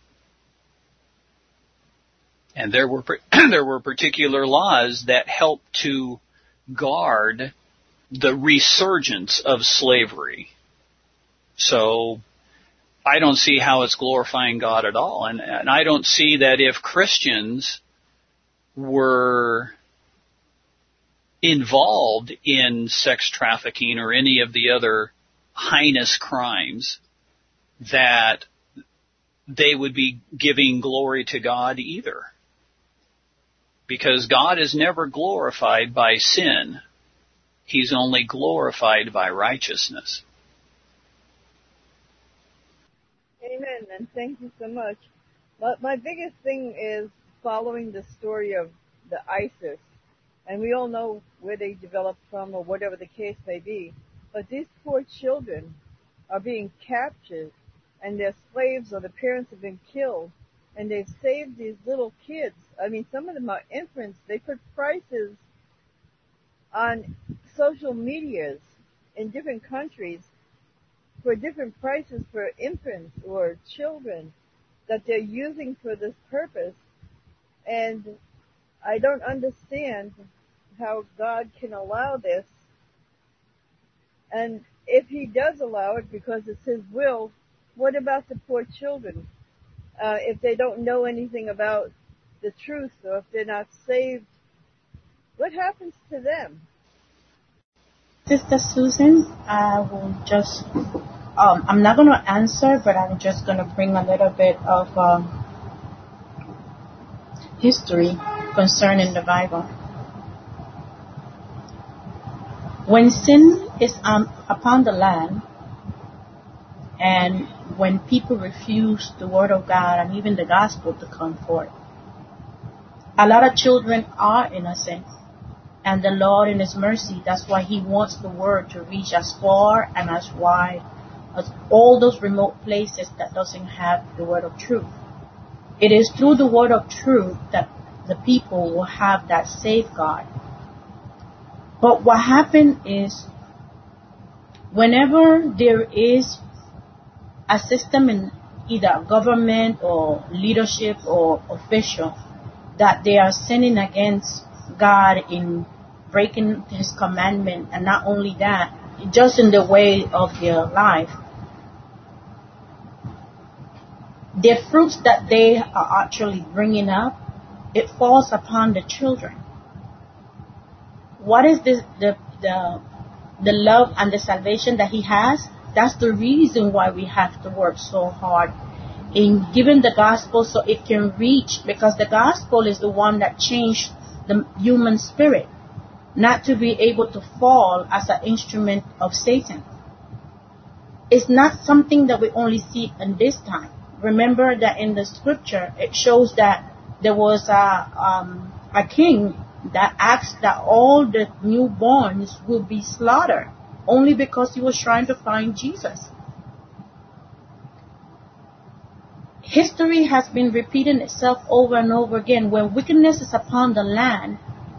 S1: And there were there were particular laws that helped to guard the resurgence of slavery. So I don't see how it's glorifying God at all. And, and I don't see that if Christians were involved in sex trafficking or any of the other heinous crimes, that they would be giving glory to God either. Because God is never glorified by sin. He's only glorified by righteousness.
S2: Amen, and thank you so much. But my biggest thing is following the story of the ISIS. And we all know where they developed from or whatever the case may be. But these poor children are being captured, and their slaves or the parents have been killed, and they've saved these little kids. I mean, some of them are infants. They put prices on social medias in different countries for different prices for infants or children that they're using for this purpose. And I don't understand how God can allow this. And if he does allow it because it's his will, what about the poor children? Uh, if they don't know anything about the truth, or if they're not saved, what happens to them?
S4: Sister Susan, I will just, um, I'm not going to answer, but I'm just going to bring a little bit of um, history concerning the Bible. When sin is um, upon the land, and when people refuse the word of God and even the gospel to come forth, a lot of children are innocent. And the Lord in his mercy, that's why he wants the word to reach as far and as wide as all those remote places that doesn't have the word of truth. It is through the word of truth that the people will have that safeguard. But what happened is, whenever there is a system in either government or leadership or official that they are sinning against God in breaking his commandment, and not only that, just in the way of their life, the fruits that they are actually bringing up, it falls upon the children. What is this, the the the love and the salvation that he has? That's the reason why we have to work so hard in giving the gospel so it can reach, because the gospel is the one that changed the human spirit, not to be able to fall as an instrument of Satan. It's not something that we only see in this time. Remember that in the scripture, it shows that there was a, um, a king that asked that all the newborns will be slaughtered only because he was trying to find Jesus. History has been repeating itself over and over again. When wickedness is upon the land,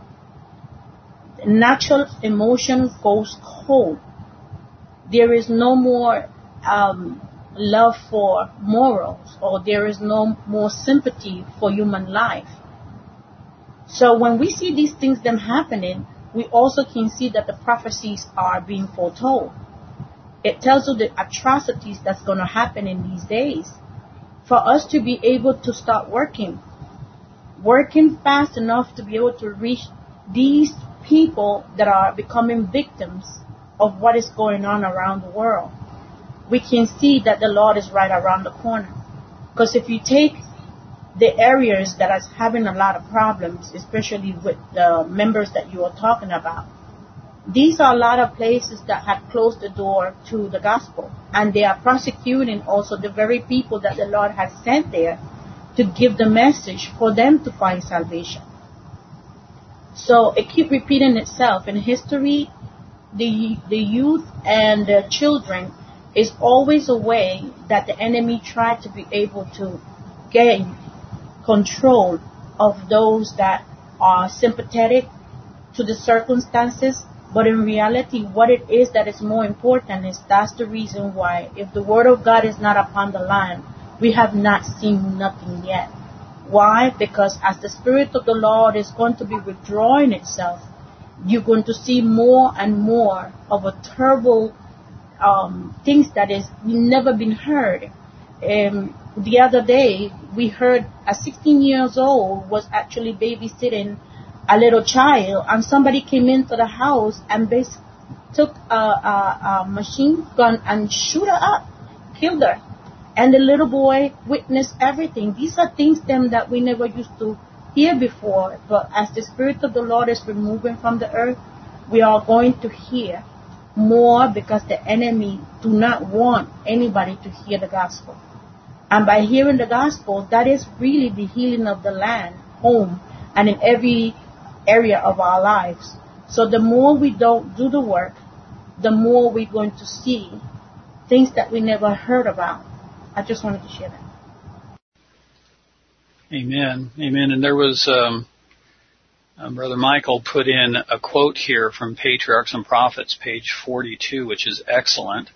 S4: natural emotion goes cold. There is no more um, love for morals, or there is no more sympathy for human life. So when we see these things them happening, we also can see that the prophecies are being foretold. It tells you the atrocities that's going to happen in these days. For us to be able to start working, working fast enough to be able to reach these people that are becoming victims of what is going on around the world, we can see that the Lord is right around the corner. Because if you take the areas that are having a lot of problems, especially with the members that you are talking about, these are a lot of places that have closed the door to the gospel. And they are prosecuting also the very people that the Lord has sent there to give the message for them to find salvation. So it keeps repeating itself. In history, the the youth and the children is always a way that the enemy tried to be able to gain control of those that are sympathetic to the circumstances. But in reality, what it is that is more important is that's the reason why if the word of God is not upon the land, we have not seen nothing yet. Why? Because as the Spirit of the Lord is going to be withdrawing itself, you're going to see more and more of a terrible um, things that is never been heard. Um, the other day, we heard a sixteen years old was actually babysitting a little child, and somebody came into the house and basically took a, a, a machine gun and shoot her up, killed her. And the little boy witnessed everything. These are things them that we never used to hear before. But as the Spirit of the Lord is removing from the earth, we are going to hear more because the enemy do not want anybody to hear the gospel. And by hearing the gospel, that is really the healing of the land, home, and in every area of our lives. So the more we don't do the work, the more we're going to see things that we never heard about. I just wanted to share that.
S1: Amen. Amen. And there was, um, uh, Brother Michael put in a quote here from Patriarchs and Prophets, page forty-two, which is excellent.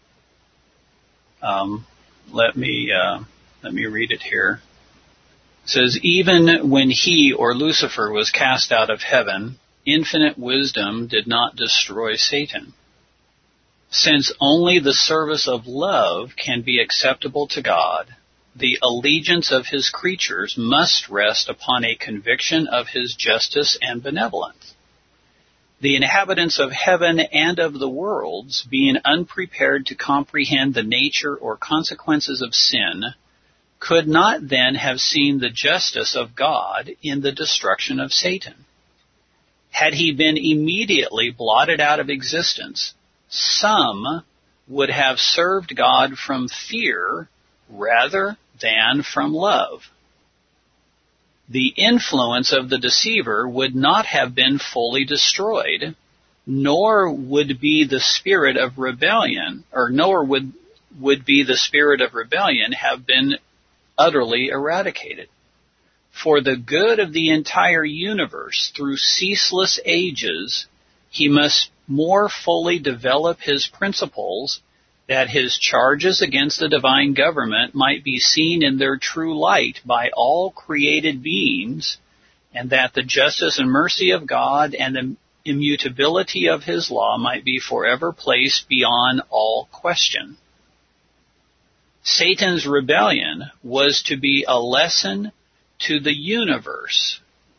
S1: Um, let me, uh, let me read it here. It says, even when he, or Lucifer, was cast out of heaven, infinite wisdom did not destroy Satan. Since only the service of love can be acceptable to God, the allegiance of his creatures must rest upon a conviction of his justice and benevolence. The inhabitants of heaven and of the worlds, being unprepared to comprehend the nature or consequences of sin, could not then have seen the justice of God in the destruction of Satan. Had he been immediately blotted out of existence, some would have served God from fear rather than from love. The influence of the deceiver would not have been fully destroyed, nor would be the spirit of rebellion, or nor would would be the spirit of rebellion have been utterly eradicated. For the good of the entire universe through ceaseless ages, he must more fully develop his principles, that his charges against the divine government might be seen in their true light by all created beings, and that the justice and mercy of God and the immutability of his law might be forever placed beyond all question. Satan's rebellion was to be a lesson to the universe.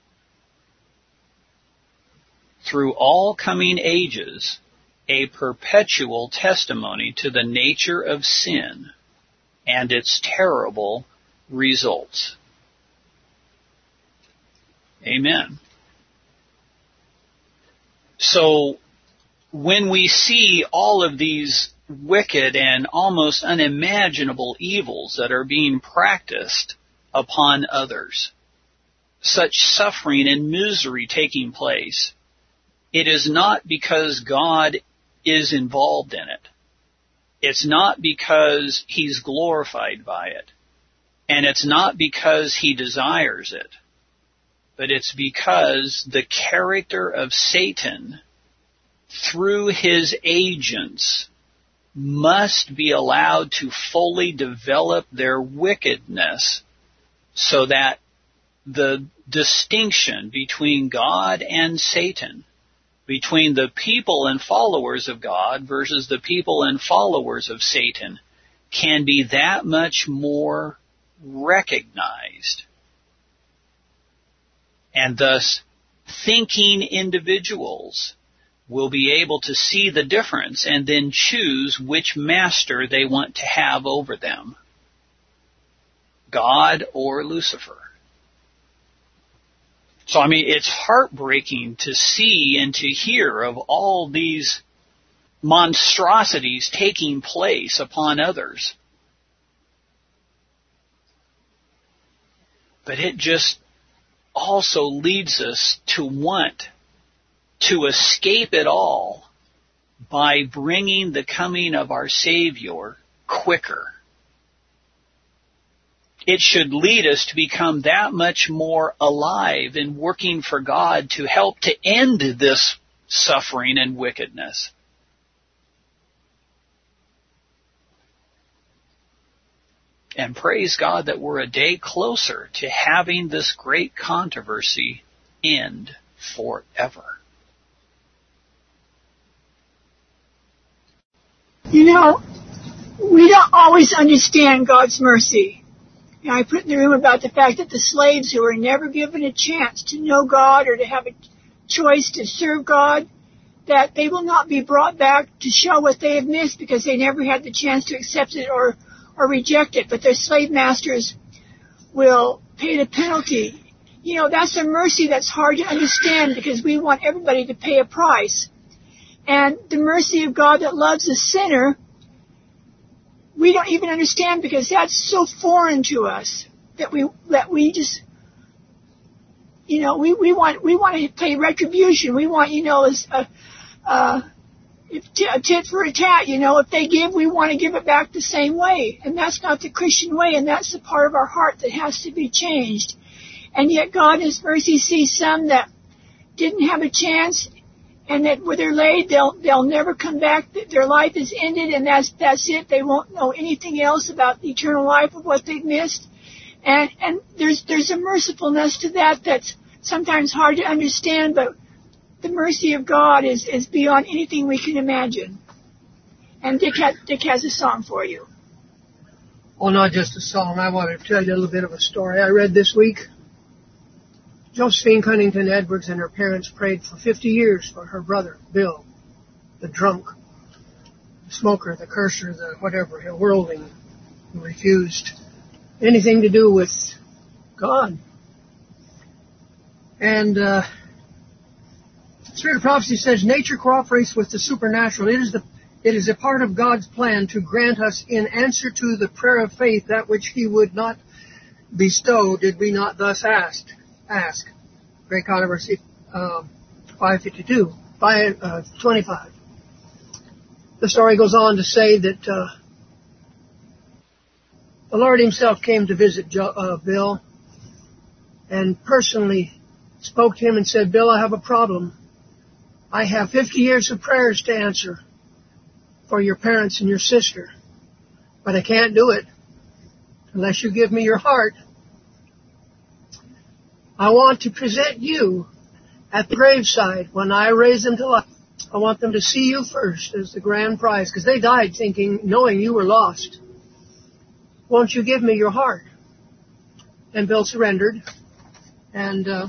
S1: Through all coming ages, a perpetual testimony to the nature of sin and its terrible results. Amen. So when we see all of these wicked and almost unimaginable evils that are being practiced upon others, such suffering and misery taking place, it is not because God is involved in it. It's not because He's glorified by it. And it's not because He desires it. But it's because the character of Satan, through his agents, must be allowed to fully develop their wickedness so that the distinction between God and Satan, between the people and followers of God versus the people and followers of Satan, can be that much more recognized. And thus, thinking individuals will be able to see the difference and then choose which master they want to have over them, God or Lucifer. So, I mean, it's heartbreaking to see and to hear of all these monstrosities taking place upon others. But it just also leads us to want to escape it all by bringing the coming of our Savior quicker. It should lead us to become that much more alive in working for God to help to end this suffering and wickedness. And praise God that we're a day closer to having this great controversy end forever.
S5: You know, we don't always understand God's mercy. You know, I put in the room about the fact that the slaves who were never given a chance to know God or to have a choice to serve God, that they will not be brought back to show what they have missed because they never had the chance to accept it or or reject it, but their slave masters will pay the penalty. You know, that's a mercy that's hard to understand because we want everybody to pay a price. And the mercy of God that loves a sinner, we don't even understand because that's so foreign to us that we that we just, you know, we, we want we want to pay retribution. We want, you know, as a, a a tit for a tat, you know, if they give, we want to give it back the same way. And that's not the Christian way, and that's the part of our heart that has to be changed. And yet God in His mercy sees some that didn't have a chance, and that where they're laid, they'll they'll never come back. Their life is ended, and that's that's it. They won't know anything else about the eternal life of what they've missed. And and there's there's a mercifulness to that that's sometimes hard to understand, but the mercy of God is, is beyond anything we can imagine. And Dick, ha- Dick has a song for you.
S6: Well, not just a song. I want to tell you a little bit of a story I read this week. Josephine Cunnington Edwards and her parents prayed for fifty years for her brother, Bill, the drunk, the smoker, the curser, the whatever, the worldling, who refused anything to do with God. And, uh, Spirit of Prophecy says nature cooperates with the supernatural. It is the it is a part of God's plan to grant us in answer to the prayer of faith that which He would not bestow did we not thus ask. Ask. Great Controversy uh, five fifty-two, five twenty-five. The story goes on to say that uh, the Lord Himself came to visit jo- uh, Bill and personally spoke to him and said, "Bill, I have a problem. I have fifty years of prayers to answer for your parents and your sister, but I can't do it unless you give me your heart. I want to present you at the graveside when I raise them to life. I want them to see you first as the grand prize, because they died thinking, knowing you were lost. Won't you give me your heart?" And Bill surrendered and uh,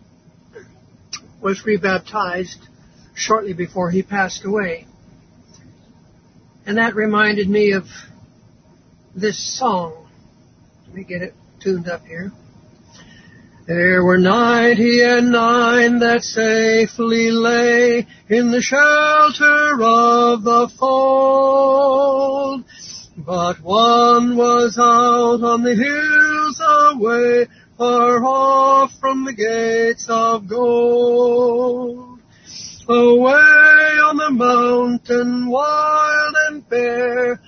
S6: was rebaptized shortly before he passed away. And that reminded me of this song. Let me get it tuned up here. There were ninety and nine that safely lay in the shelter of the fold, but one was out on the hills away, far off from the gates of gold. Away on the mountain wild and bare,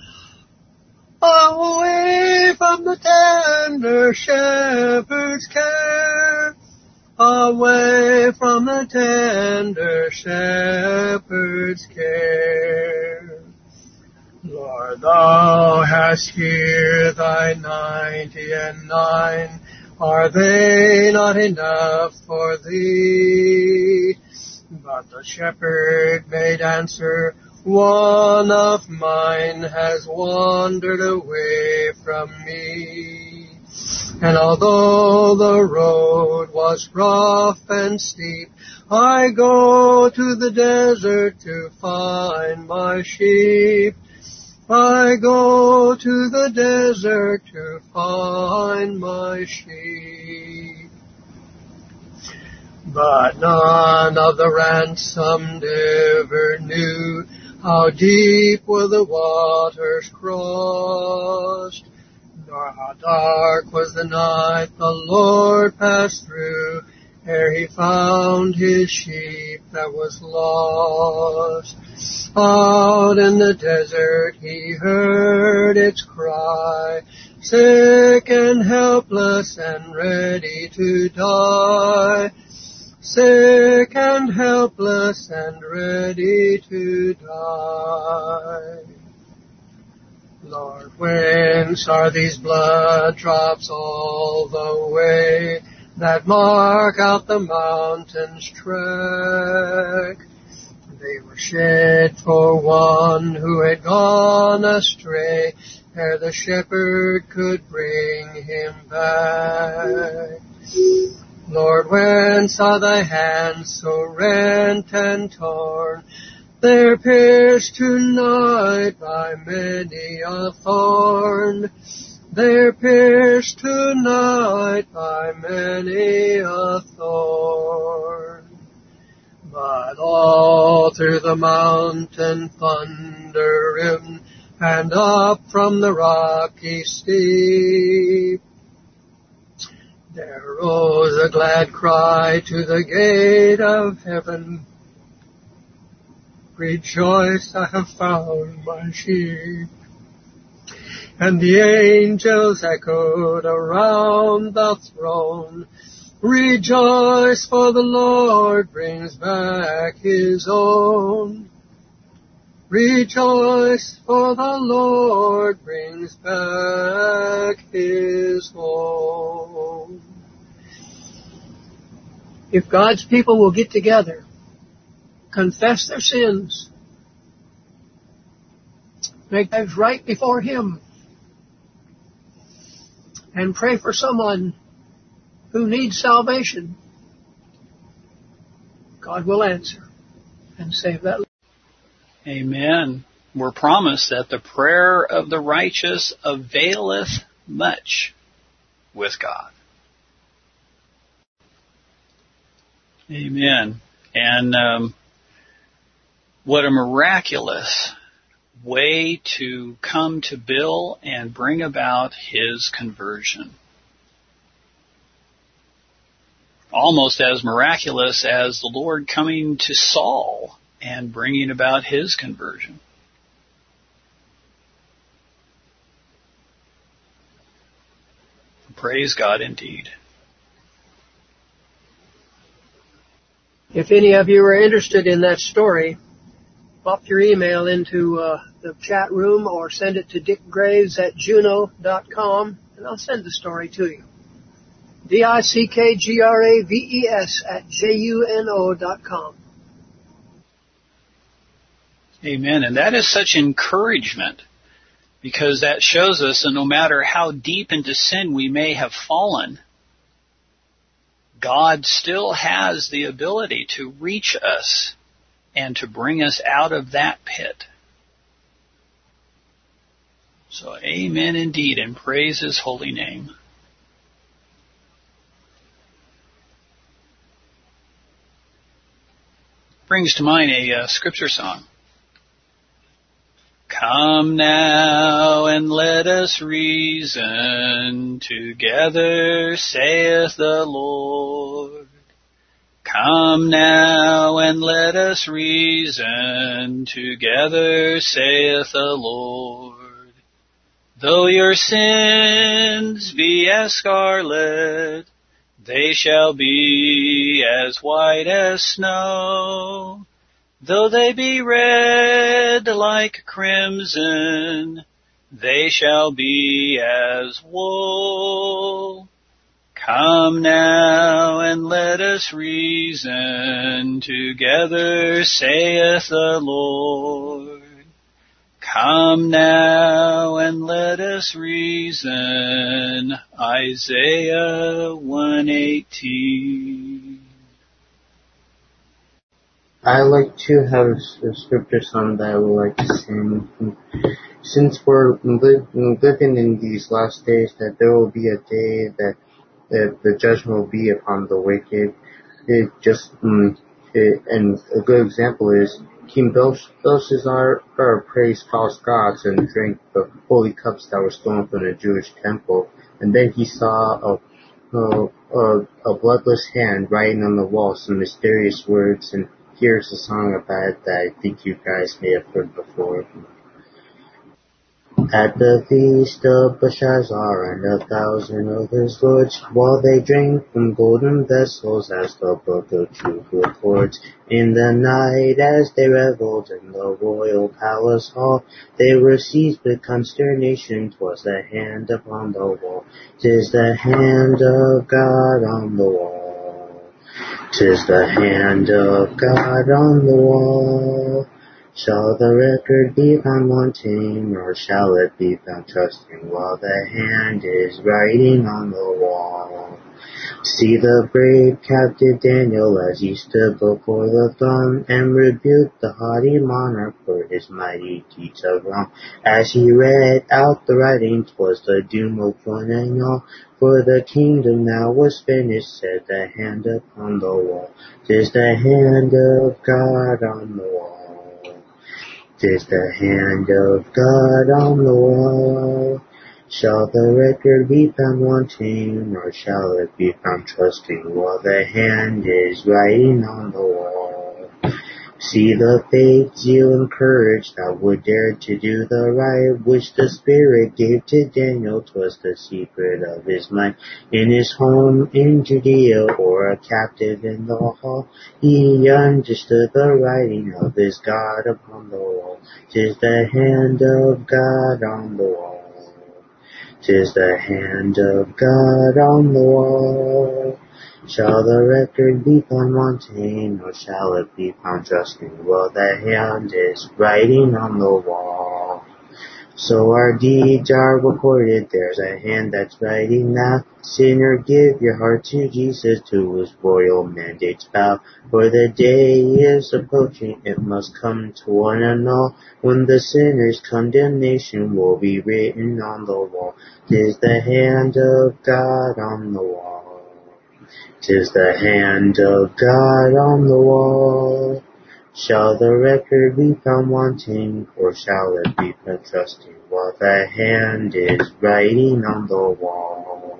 S6: away from the tender shepherd's care, away from the tender shepherd's care. Lord, thou hast here thy ninety and nine, are they not enough for thee? But the shepherd made answer, one of mine has wandered away from me. And although the road was rough and steep, I go to the desert to find my sheep. I go to the desert to find my sheep. But none of the ransomed ever knew how deep were the waters crossed, nor how dark was the night the Lord passed through, ere he found his sheep that was lost. Out in the desert he heard its cry, sick and helpless and ready to die. Sick and helpless and ready to die. Lord, whence are these blood drops all the way that mark out the mountain's track? They were shed for one who had gone astray, ere the shepherd could bring him back. Lord, whence are thy hands so rent and torn? They're pierced tonight by many a thorn. They're pierced tonight by many a thorn. But all through the mountain thundering, and up from the rocky steep, there rose a glad cry to the gate of heaven, rejoice, I have found my sheep. And the angels echoed around the throne, rejoice, for the Lord brings back his own. Rejoice, for the Lord brings back his own. If God's people will get together, confess their sins, make things right before him, and pray for someone who needs salvation, God will answer and save that life.
S1: Amen. We're promised that the prayer of the righteous availeth much with God. Amen. And um, what a miraculous way to come to Bill and bring about his conversion. Almost as miraculous as the Lord coming to Saul and bringing about his conversion. Praise God indeed.
S6: If any of you are interested in that story, pop your email into uh, the chat room or send it to dickgraves at juno dot com, and I'll send the story to you. D I C K G R A V E S at J U N O dot com.
S1: Amen. And that is such encouragement, because that shows us that no matter how deep into sin we may have fallen, God still has the ability to reach us and to bring us out of that pit. So amen indeed, and praise his holy name. brings to mind a uh, scripture song. Come now and let us reason together, saith the Lord. Come now and let us reason together, saith the Lord. Though your sins be as scarlet, they shall be as white as snow. Though they be red like crimson, they shall be as wool. Come now and let us reason together, saith the Lord. Come now and let us reason. Isaiah one eighteen.
S7: I like to have a scripture song that I would like to sing. Since we're li- living in these last days, that there will be a day that, that the judgment will be upon the wicked. It just, um, it, and a good example is King Belshazzar praised false gods and drank the holy cups that were stolen from the Jewish temple. And then he saw a, a, a, a bloodless hand writing on the wall some mysterious words, and here's a song about it that I think you guys may have heard before. At the feast of Belshazzar and a thousand of his lords, while they drank from golden vessels, as the book of truth records, in the night as they reveled in the royal palace hall, they were seized with consternation. 'Twas the hand upon the wall, 'tis the hand of God on the wall. 'Tis the hand of God on the wall. Shall the record be found wanting, or shall it be found trusting, while the hand is writing on the wall? See the brave captive Daniel as he stood before the throne, and rebuked the haughty monarch for his mighty deeds of wrong. As he read out the writing, 'twas the doom of one and all, for the kingdom now was finished, said the hand upon the wall. 'Tis the hand of God on the wall. 'Tis the hand of God on the wall. Shall the record be found wanting, or shall it be found trusting, while the hand is writing on the wall? See the faith, zeal, and courage that would dare to do the right, which the Spirit gave to Daniel. 'Twas the secret of his mind, in his home in Judea, or a captive in the hall. He understood the writing of his God upon the wall. 'Tis the hand of God on the wall. 'Tis the hand of God on the wall. Shall the record be found wanting, or shall it be found trusting, while the hand is writing on the wall? So our deeds are recorded, there's a hand that's writing now. Sinner, give your heart to Jesus, to his royal mandates bow. For the day is approaching, it must come to one and all, when the sinner's condemnation will be written on the wall. 'Tis the hand of God on the wall. 'Tis the hand of God on the wall. Shall the record be found wanting, or shall it be found trusting, while the hand is writing on the wall?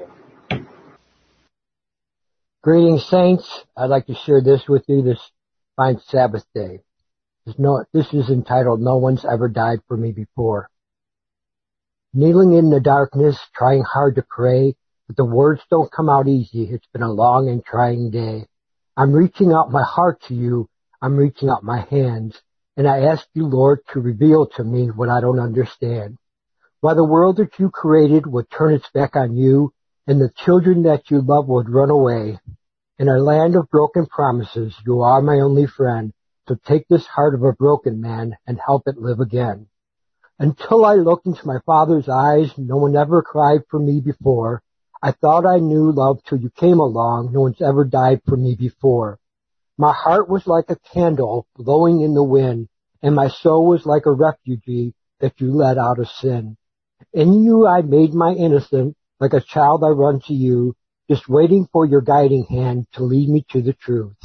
S8: Greetings, saints. I'd like to share this with you this fine Sabbath day. This is entitled, No One's Ever Died for Me Before. Kneeling in the darkness, trying hard to pray, but the words don't come out easy. It's been a long and trying day. I'm reaching out my heart to you. I'm reaching out my hands, and I ask you, Lord, to reveal to me what I don't understand. Why the world that you created would turn its back on you, and the children that you love would run away. In a land of broken promises, you are my only friend, so take this heart of a broken man and help it live again. Until I looked into my Father's eyes, no one ever cried for me before. I thought I knew love till you came along. No one's ever died for me before. My heart was like a candle blowing in the wind, and my soul was like a refugee that you led out of sin. In you I made my innocence, like a child I run to you, just waiting for your guiding hand to lead me to the truth.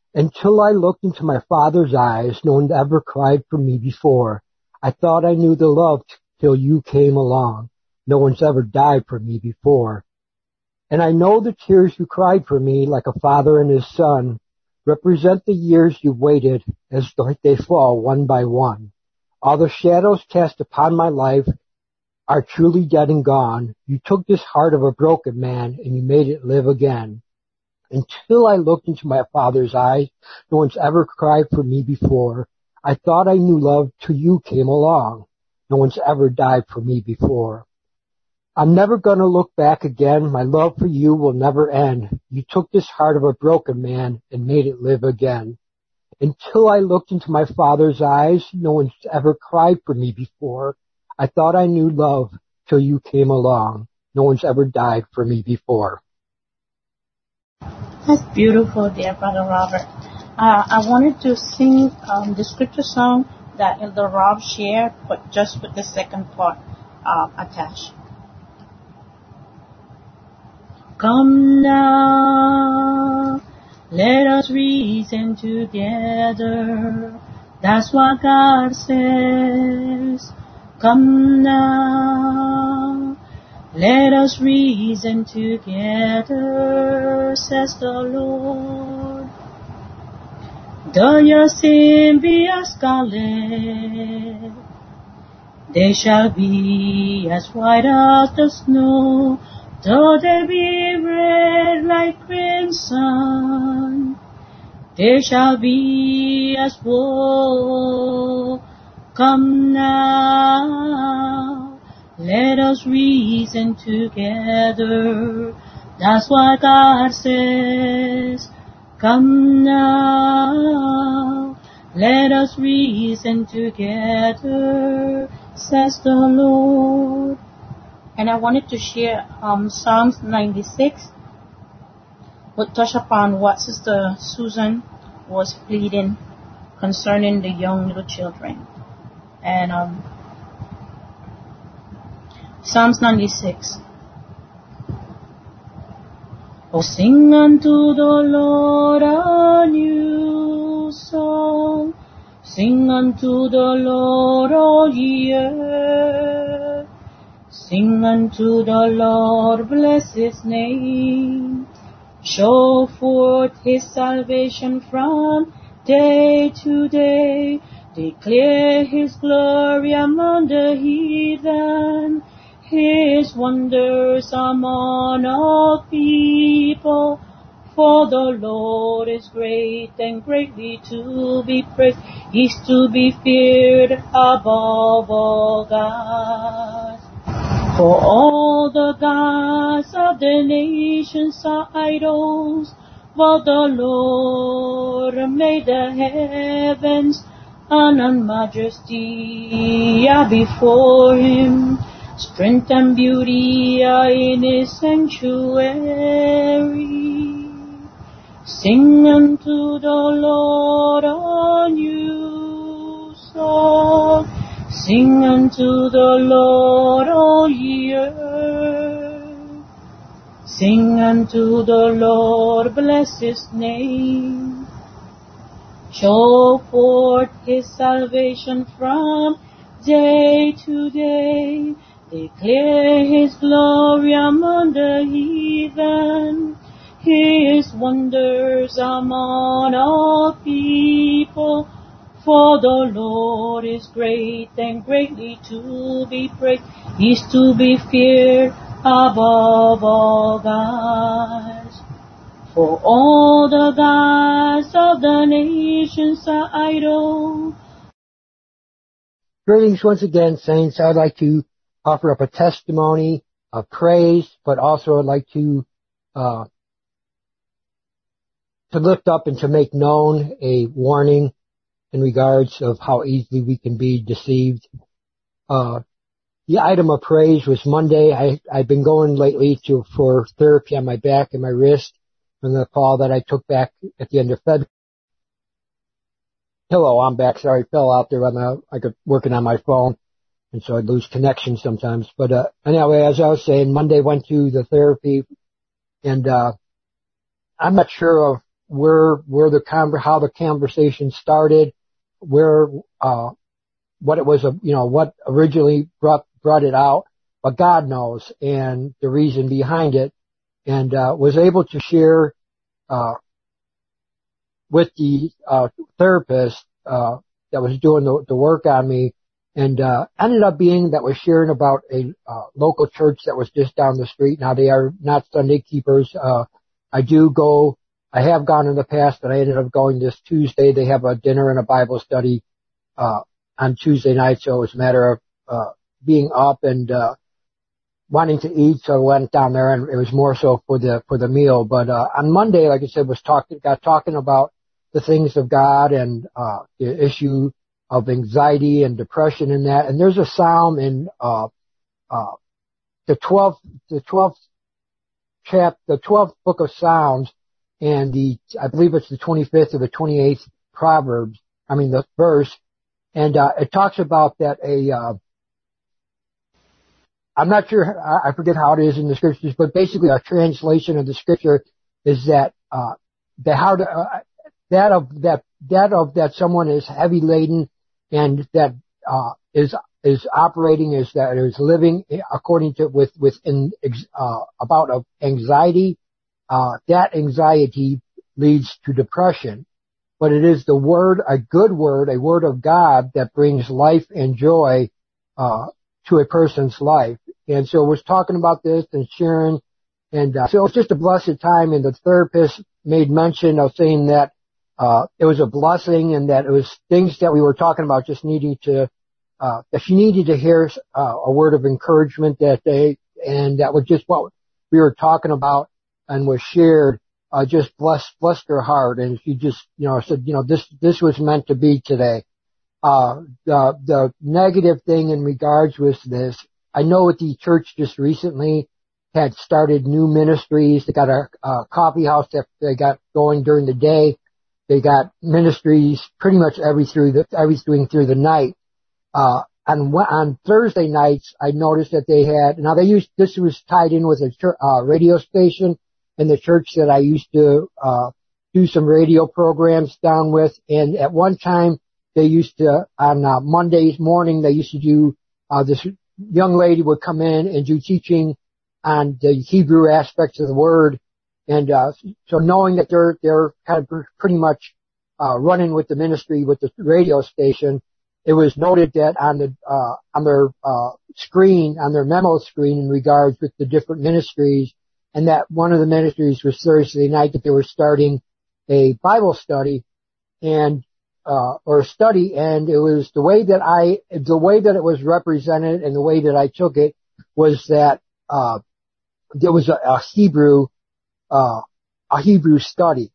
S8: Until I looked into my Father's eyes, no one ever cried for me before. I thought I knew the love t- till you came along. No one's ever died for me before. And I know the tears you cried for me like a father and his son represent the years you've waited as they fall one by one. All the shadows cast upon my life are truly dead and gone. You took this heart of a broken man and you made it live again. Until I looked into my Father's eyes, no one's ever cried for me before. I thought I knew love till you came along. No one's ever died for me before. I'm never gonna look back again. My love for you will never end. You took this heart of a broken man and made it live again. Until I looked into my Father's eyes, no one's ever cried for me before. I thought I knew love till you came along. No one's ever died for me before.
S4: That's beautiful, dear Brother Robert. Uh, I wanted to sing um, the scripture song that Elder Rob shared, but just with the second part uh, attached. Come now, let us reason together. That's what God says. Come now, let us reason together, says the Lord. Though your sin be as scarlet, they shall be as white as the snow. Though they be red like crimson, they shall be as wool. Come now, let us reason together. That's what God says. Come now, let us reason together, says the Lord. And I wanted to share um, Psalms ninety-six, would touch upon what Sister Susan was pleading concerning the young little children. And um, Psalms ninety-six. Oh, sing unto the Lord a new song. Sing unto the Lord, all ye earth. Sing unto the Lord, bless his name. Show forth his salvation from day to day. Declare his glory among the heathen, his wonders among all people. For the Lord is great and greatly to be praised. He's to be feared above all gods. For all the gods of the nations are idols, but the Lord made the heavens, and in majesty are before him. Strength and beauty are in his sanctuary. Sing unto the Lord a new song. Sing unto the Lord, all ye earth. Sing unto the Lord, bless his name. Show forth his salvation from day to day. Declare his glory among the heathen, his wonders among all people. For the Lord is great and greatly to be praised. He's to be feared above all gods. For all the gods of the nations are idle.
S8: Greetings once again, saints. I'd like to offer up a testimony of praise, but also I'd like to uh, to lift up and to make known a warning in regards of how easily we can be deceived. Uh, the item of praise was Monday. I, I've been going lately to for therapy on my back and my wrist from the fall that I took back at the end of February. Hello, I'm back. Sorry, fell out there on the, I got working on my phone, and so I'd lose connection sometimes. But uh, anyway, as I was saying, Monday went to the therapy, and uh, I'm not sure of where, where the con- how the conversation started, where, uh, what it was, you know, what originally brought, brought it out, but God knows, and the reason behind it, and, uh, was able to share, uh, with the, uh, therapist, uh, that was doing the, the work on me, and, uh, ended up being that was sharing about a, uh, local church that was just down the street. Now they are not Sunday keepers. Uh, I do go, I have gone in the past, but I ended up going this Tuesday. They have a dinner and a Bible study, uh, on Tuesday night, so it was a matter of, uh, being up and, uh, wanting to eat, so I went down there, and it was more so for the, for the meal. But, uh, on Monday, like I said, was talking, got talking about the things of God and, uh, the issue of anxiety and depression in that. And there's a psalm in, uh, uh, the twelfth, the twelfth chap, the twelfth book of Psalms, and the, I believe it's the twenty-fifth or the twenty-eighth Proverbs, I mean the verse, and, uh, it talks about that a, uh, I'm not sure, I forget how it is in the scriptures, but basically a translation of the scripture is that, uh, the how to, uh, that of, that, that of that someone is heavy laden and that, uh, is, is operating is that is living according to, with, with, in, uh, about of anxiety, uh, that anxiety leads to depression. But it is the word, a good word, a word of God that brings life and joy, uh, to a person's life. And so was talking about this and sharing, and uh, so it was just a blessed time. And the therapist made mention of saying that uh it was a blessing and that it was things that we were talking about just needing to, uh that she needed to hear uh, a word of encouragement that day, and that was just what we were talking about and was shared. Uh, just blessed, blessed her heart, and she just, you know, said, you know, this this was meant to be today. Uh, the, the negative thing in regards with this, I know the church just recently had started new ministries. They got a, a coffee house that they got going during the day. They got ministries pretty much every through the, everything through the night. Uh, on, on Thursday nights, I noticed that they had, now they used, this was tied in with a church, uh, radio station in the church that I used to, uh, do some radio programs down with. And at one time, they used to, on uh, Mondays morning, they used to do, uh, this young lady would come in and do teaching on the Hebrew aspects of the word. And, uh, so knowing that they're, they're kind of pretty much, uh, running with the ministry with the radio station, it was noted that on the, uh, on their, uh, screen, on their memo screen in regards with the different ministries, and that one of the ministries was Thursday night that they were starting a Bible study. And, Uh, or study, and it was the way that I, the way that it was represented and the way that I took it was that, uh, there was a, a Hebrew, uh, a Hebrew study.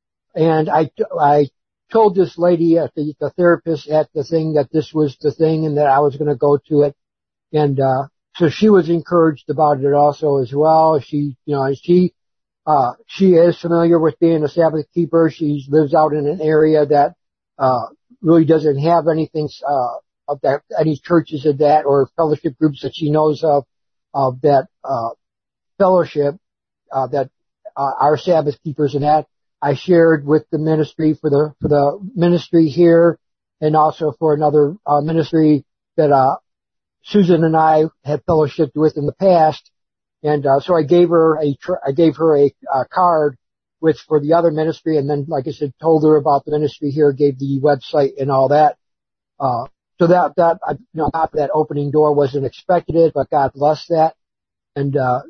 S8: And I, I told this lady at the, the therapist at the thing that this was the thing and that I was going to go to it. And, uh, so she was encouraged about it also as well. She, you know, she, uh, she is familiar with being a Sabbath keeper. She lives out in an area that, Uh, really doesn't have anything, uh, of that, any churches of that or fellowship groups that she knows of, of that, uh, fellowship, uh, that, uh, our Sabbath keepers and that. I shared with the ministry for the, for the ministry here and also for another, uh, ministry that, uh, Susan and I had fellowshiped with in the past. And, uh, so I gave her a, tr- I gave her a, uh, card with for the other ministry, and then, like I said, told her about the ministry here, gave the website and all that. Uh, so that, that, you know, that opening door wasn't expected it, but God blessed that. And, uh,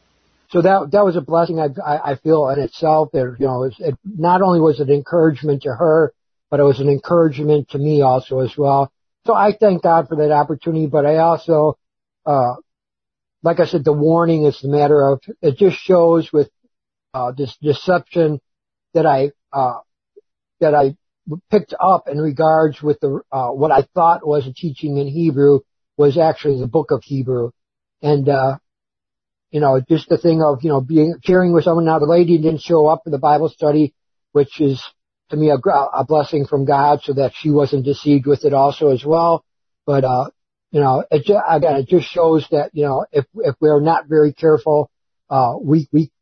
S8: so that, that was a blessing I, I, I feel in itself. That, you know, it, it not only was it encouragement to her, but it was an encouragement to me also as well. So I thank God for that opportunity, but I also, uh, like I said, the warning is the matter of, it just shows with, Uh, this deception that I, uh, that I picked up in regards with the, uh, what I thought was a teaching in Hebrew was actually the book of Hebrew. And, uh, you know, just the thing of, you know, being, sharing with someone. Now the lady didn't show up for the Bible study, which is to me a, a blessing from God so that she wasn't deceived with it also as well. But, uh, you know, it just, again, it just shows that, you know, if, if we're not very careful, uh, we, we,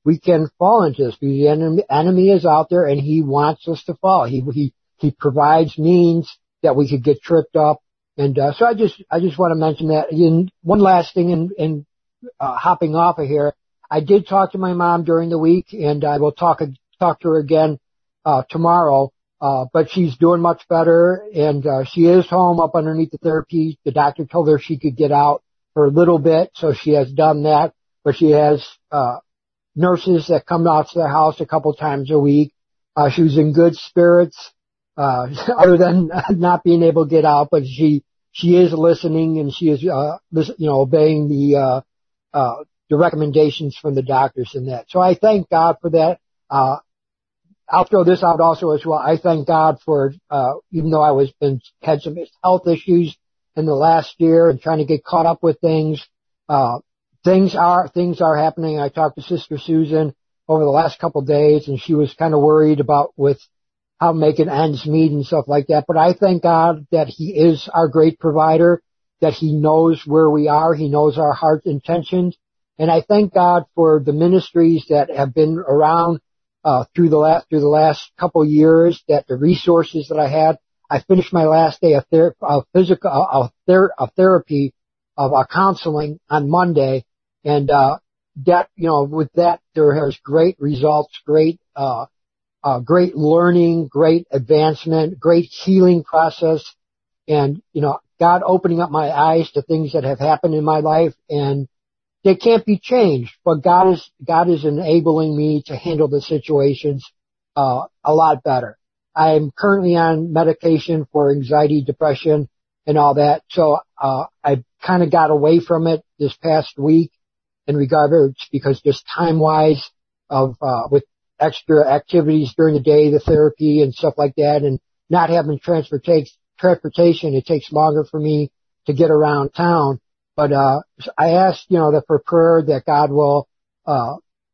S8: we can fall into this. The enemy, enemy is out there, and he wants us to fall. He he he provides means that we could get tripped up. And uh, so I just I just want to mention that. And one last thing, in, in uh, hopping off of here, I did talk to my mom during the week, and I will talk talk to her again uh, tomorrow. Uh, but she's doing much better, and uh, she is home up underneath the therapy. The doctor told her she could get out for a little bit, so she has done that. But she has uh, nurses that come out to the house a couple times a week. Uh, she was in good spirits, uh, other than not being able to get out, but she she is listening, and she is uh, listen, you know obeying the uh, uh, the recommendations from the doctors and that. So I thank God for that. Uh, I'll throw this out also as well. I thank God for, uh, even though I was been, had some health issues in the last year and trying to get caught up with things, uh, things are, things are happening. I talked to Sister Susan over the last couple of days, and she was kind of worried about with how making ends meet and stuff like that. But I thank God that He is our great provider, that He knows where we are. He knows our heart's intentions. And I thank God for the ministries that have been around Uh, through the last, through the last couple of years, that the resources that I had. I finished my last day of, ther- of physical, of, ther- of therapy, of uh, counseling on Monday. And, uh, that, you know, with that, there has great results, great, uh, uh, great learning, great advancement, great healing process. And, you know, God opening up my eyes to things that have happened in my life, and they can't be changed, but God is, God is enabling me to handle the situations, uh, a lot better. I am currently on medication for anxiety, depression, and all that. So, uh, I kind of got away from it this past week in regards, because just time-wise of, uh, with extra activities during the day, the therapy and stuff like that, and not having transportation, transportation, it takes longer for me to get around town. But, uh, I asked, you know, that for prayer that God will, uh,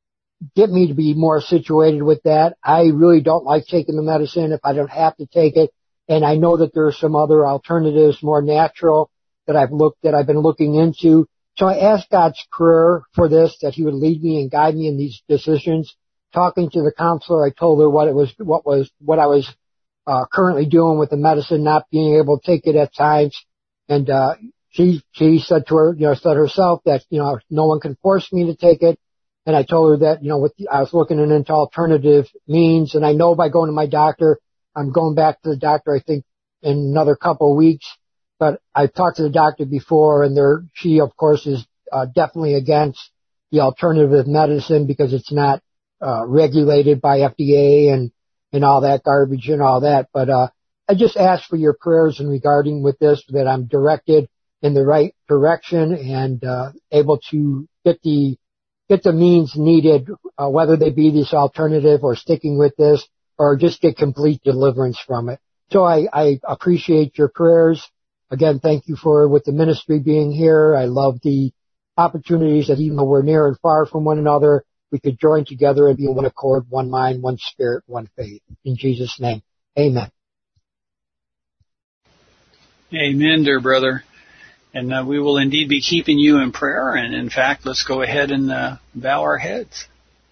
S8: get me to be more situated with that. I really don't like taking the medicine if I don't have to take it. And I know that there are some other alternatives, more natural, that I've looked, that I've been looking into. So I asked God's prayer for this, that He would lead me and guide me in these decisions. Talking to the counselor, I told her what it was, what was, what I was, uh, currently doing with the medicine, not being able to take it at times. And, uh, She, she said to her, you know, said herself that, you know, no one can force me to take it. And I told her that, you know, with the, I was looking into alternative means, and I know by going to my doctor, I'm going back to the doctor, I think, in another couple of weeks. But I've talked to the doctor before, and there, she, of course, is uh, definitely against the alternative medicine because it's not uh, regulated by F D A and, and all that garbage and all that. But uh, I just ask for your prayers in regarding with this, that I'm directed in the right direction and uh, able to get the get the means needed, uh, whether they be this alternative or sticking with this, or just get complete deliverance from it. So I, I appreciate your prayers. Again, thank you for with the ministry being here. I love the opportunities that even though we're near and far from one another, we could join together and be in one accord, one mind, one spirit, one faith. In Jesus' name, amen.
S1: Amen, dear brother. And uh, we will indeed be keeping you in prayer. And in fact, let's go ahead and uh, bow our heads.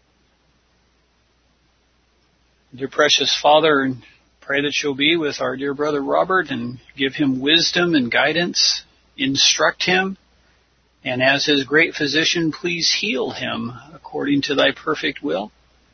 S1: Dear precious Father, pray that you'll be with our dear brother Robert and give him wisdom and guidance. Instruct him. And as his great physician, please heal him according to thy perfect will.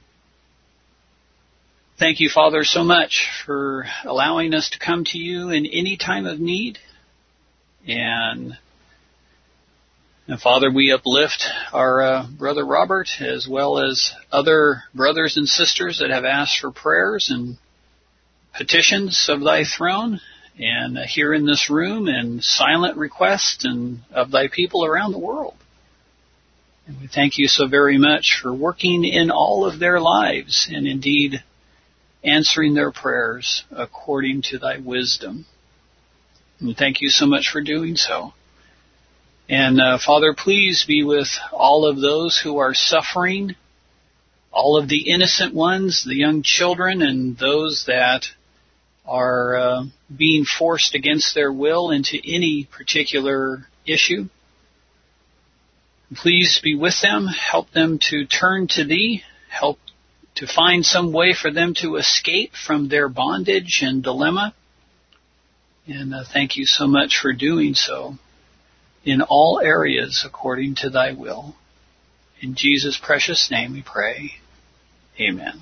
S1: Thank you, Father, so much for allowing us to come to you in any time of need. And, and Father, we uplift our uh, brother Robert as well as other brothers and sisters that have asked for prayers and petitions of thy throne, and uh, here in this room, and silent requests and of thy people around the world. And we thank you so very much for working in all of their lives and indeed answering their prayers according to thy wisdom. And thank you so much for doing so. And uh, Father, please be with all of those who are suffering, all of the innocent ones, the young children, and those that are uh, being forced against their will into any particular issue. Please be with them. Help them to turn to Thee. Help to find some way for them to escape from their bondage and dilemma. And uh, thank you so much for doing so in all areas according to Thy will. In Jesus' precious name we pray. Amen.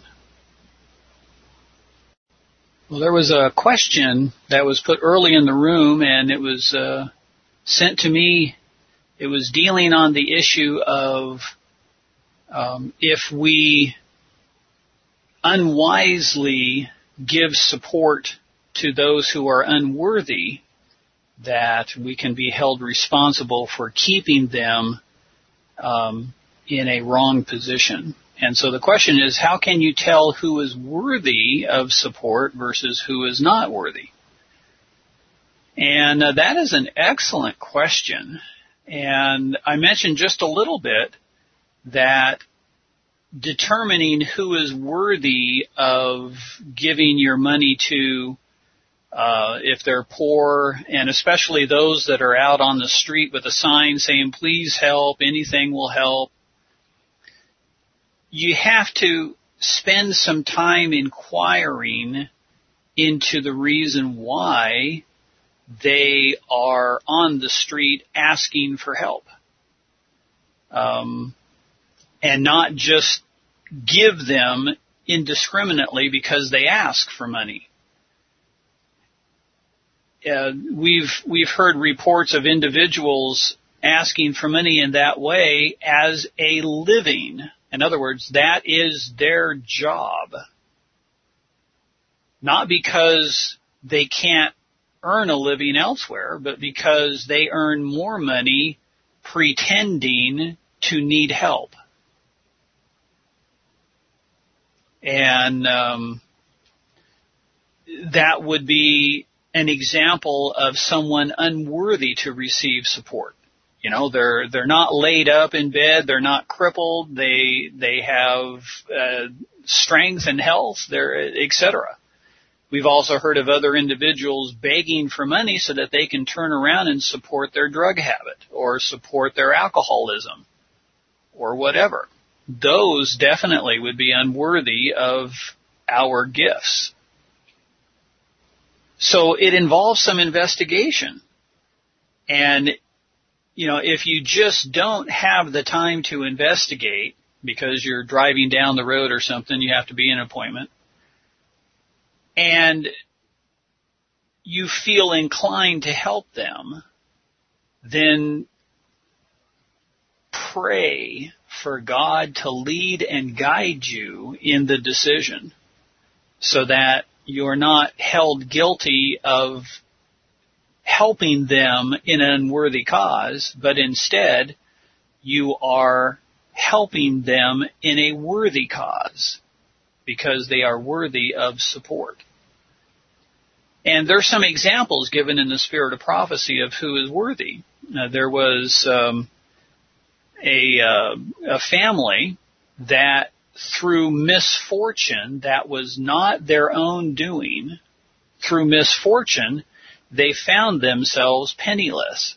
S1: Well, there was a question that was put early in the room, and it was uh, sent to me. It was dealing on the issue of um, if we unwisely give support to those who are unworthy, that we can be held responsible for keeping them um, in a wrong position. And so the question is, how can you tell who is worthy of support versus who is not worthy? And uh, that is an excellent question. And I mentioned just a little bit that determining who is worthy of giving your money to, uh, if they're poor, and especially those that are out on the street with a sign saying, please help, anything will help. You have to spend some time inquiring into the reason why they are on the street asking for help. Um, and not just give them indiscriminately because they ask for money. Uh, we've we've heard reports of individuals asking for money in that way as a living. In other words, that is their job. Not because they can't earn a living elsewhere, but because they earn more money pretending to need help. And um, that would be an example of someone unworthy to receive support. You know, they're they're not laid up in bed, they're not crippled, they they have uh, strength and health, they're et cetera. We've also heard of other individuals begging for money so that they can turn around and support their drug habit or support their alcoholism or whatever. Those definitely would be unworthy of our gifts. So it involves some investigation. And, you know, if you just don't have the time to investigate because you're driving down the road or something, you have to be in an appointment, and you feel inclined to help them, then pray for God to lead and guide you in the decision so that you're not held guilty of helping them in an unworthy cause, but instead you are helping them in a worthy cause because they are worthy of support. And there's some examples given in the Spirit of Prophecy of who is worthy. Uh, there was um, a, uh, a family that through misfortune that was not their own doing, through misfortune, they found themselves penniless.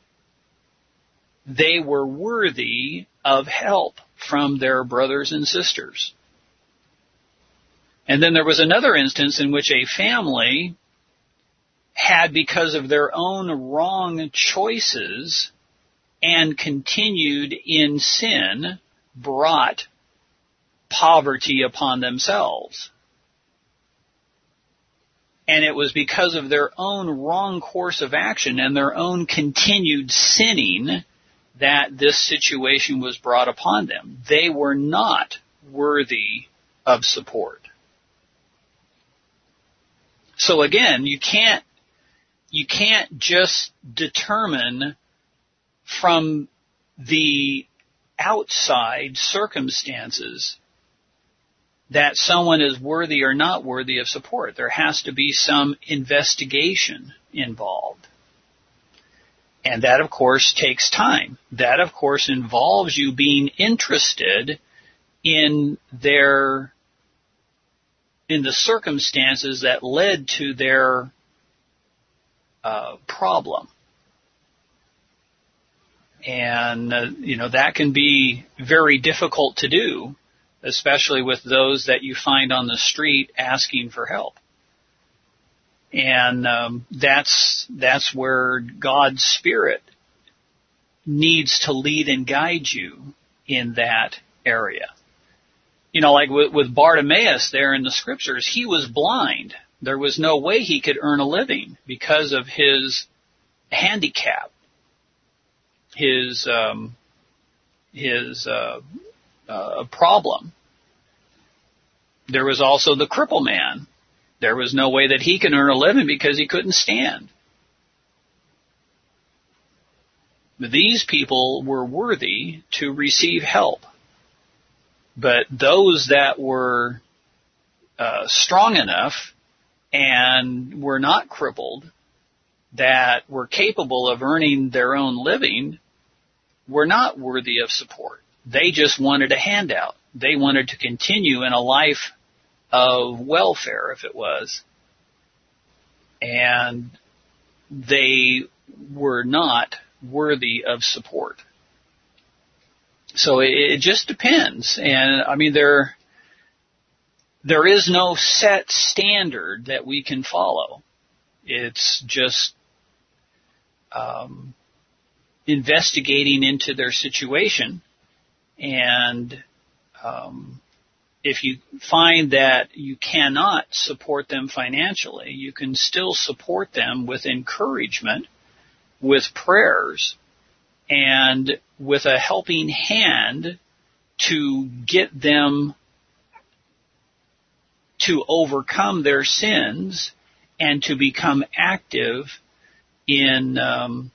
S1: They were worthy of help from their brothers and sisters. And then there was another instance in which a family had, because of their own wrong choices and continued in sin, brought poverty upon themselves. And it was because of their own wrong course of action and their own continued sinning that this situation was brought upon them. They were not worthy of support. So again, you can't you can't just determine from the outside circumstances that someone is worthy or not worthy of support. There has to be some investigation involved. And that, of course, takes time. That, of course, involves you being interested in their, in the circumstances that led to their uh, problem. And, uh, you know, that can be very difficult to do, especially with those that you find on the street asking for help. And um, that's that's where God's Spirit needs to lead and guide you in that area. You know, like with, with Bartimaeus there in the Scriptures, he was blind. There was no way he could earn a living because of his handicap, his um, his uh, uh, problem. There was also the cripple man. There was no way that he could earn a living because he couldn't stand. These people were worthy to receive help. But those that were uh, strong enough and were not crippled, that were capable of earning their own living, were not worthy of support. They just wanted a handout. They wanted to continue in a life of welfare, if it was. And they were not worthy of support. So it, it just depends. And I mean, there, there is no set standard that we can follow. It's just um, investigating into their situation. And um, if you find that you cannot support them financially, you can still support them with encouragement, with prayers, and with a helping hand to get them to overcome their sins and to become active in um,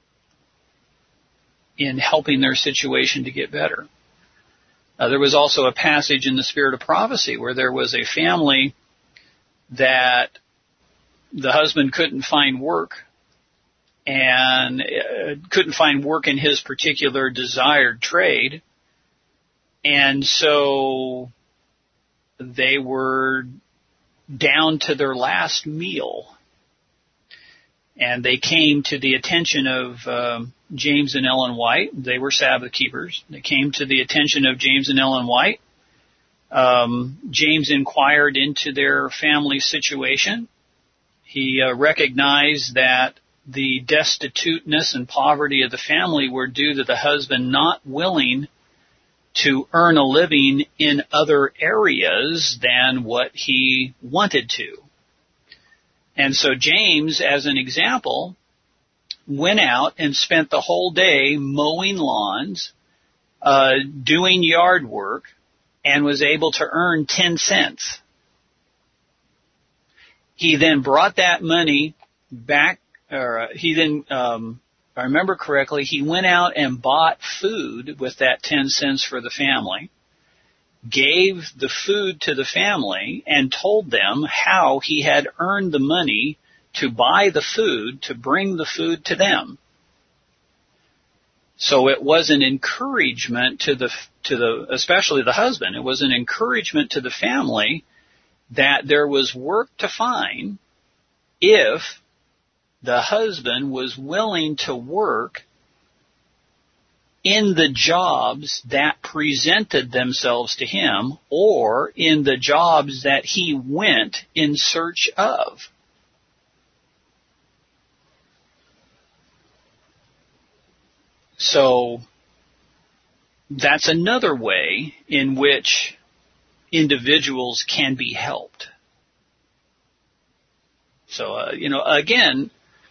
S1: in helping their situation to get better. Uh, there was also a passage in the Spirit of Prophecy where there was a family that the husband couldn't find work and uh, couldn't find work in his particular desired trade. And so they were down to their last meal. And they came to the attention of um, James and Ellen White. They were Sabbath keepers. They came to the attention of James and Ellen White. Um, James inquired into their family situation. He uh, recognized that the destituteness and poverty of the family were due to the husband not willing to earn a living in other areas than what he wanted to. And so James, as an example, went out and spent the whole day mowing lawns, uh, doing yard work, and was able to earn ten cents. He then brought that money back, or uh, he then, um, if I remember correctly, he went out and bought food with that ten cents for the family, gave the food to the family, and told them how he had earned the money to buy the food, to bring the food to them. So it was an encouragement to the, to the, especially the husband, it was an encouragement to the family that there was work to find if the husband was willing to work in the jobs that presented themselves to him or in the jobs that he went in search of. So that's another way in which individuals can be helped. So, uh, you know, again,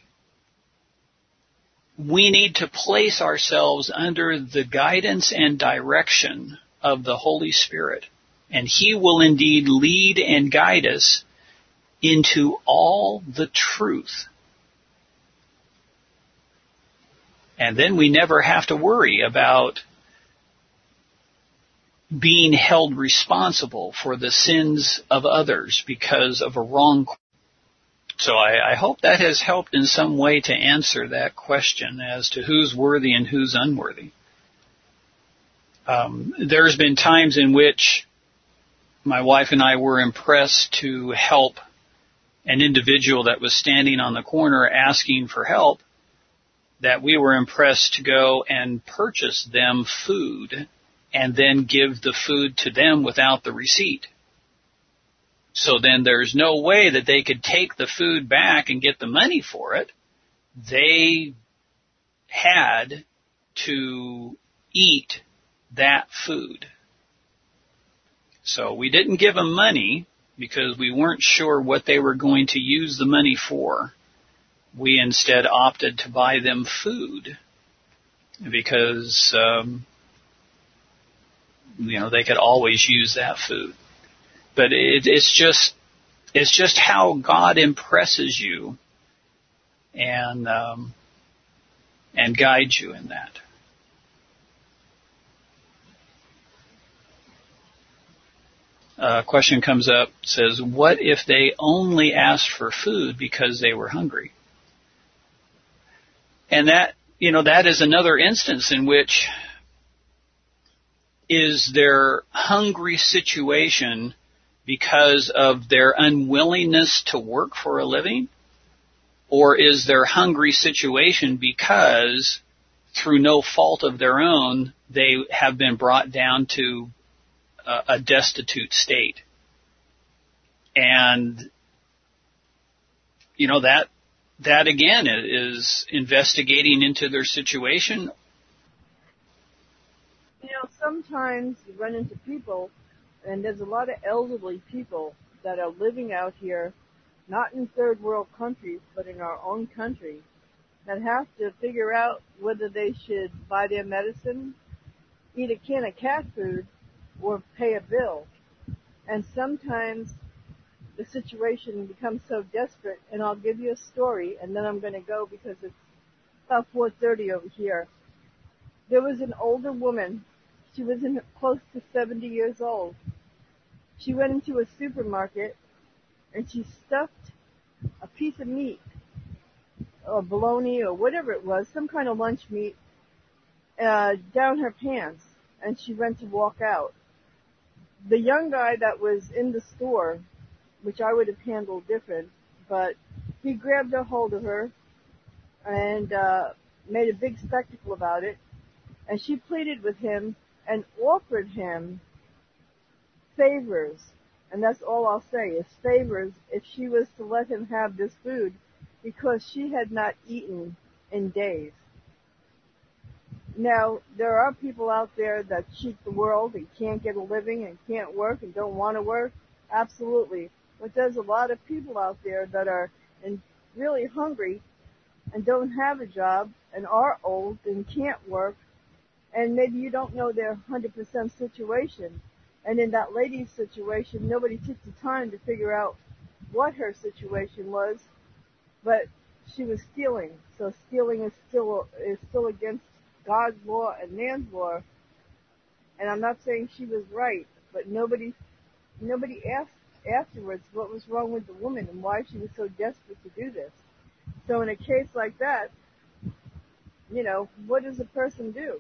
S1: we need to place ourselves under the guidance and direction of the Holy Spirit, and He will indeed lead and guide us into all the truth. And then we never have to worry about being held responsible for the sins of others because of a wrong. So I, I hope that has helped in some way to answer that question as to who's worthy and who's unworthy. Um, there's been times in which my wife and I were impressed to help an individual that was standing on the corner asking for help, that we were impressed to go and purchase them food and then give the food to them without the receipt. So then there's no way that they could take the food back and get the money for it. They had to eat that food. So we didn't give them money because we weren't sure what they were going to use the money for. We instead opted to buy them food because, um, you know, they could always use that food. But it, it's just, it's just how God impresses you and, um, and guides you in that. A question comes up, says, what if they only asked for food because they were hungry? And that, you know, that is another instance in which is their hungry situation because of their unwillingness to work for a living? Or is their hungry situation because through no fault of their own, they have been brought down to a, a destitute state? And, you know, that, that again is investigating into their situation.
S2: You know, sometimes you run into people, and there's a lot of elderly people that are living out here, not in third world countries, but in our own country, that have to figure out whether they should buy their medicine, eat a can of cat food, or pay a bill. And sometimes the situation becomes so desperate, and I'll give you a story, and then I'm going to go because it's about four thirty over here. There was an older woman. She was in close to seventy years old. She went into a supermarket, and she stuffed a piece of meat, or bologna, or whatever it was, some kind of lunch meat, uh, down her pants, and she went to walk out. The young guy that was in the store, which I would have handled different, but he grabbed a hold of her and uh, made a big spectacle about it, and she pleaded with him and offered him favors, and that's all I'll say is favors, if she was to let him have this food, because she had not eaten in days. Now, there are people out there that cheat the world and can't get a living and can't work and don't want to work. Absolutely. But there's a lot of people out there that are in really hungry and don't have a job and are old and can't work, and maybe you don't know their one hundred percent situation. And in that lady's situation, nobody took the time to figure out what her situation was, but she was stealing. So stealing is still is still against God's law and man's law. And I'm not saying she was right, but nobody nobody asked afterwards what was wrong with the woman and why she was so desperate to do this. So in a case like that, you know, what does a person do?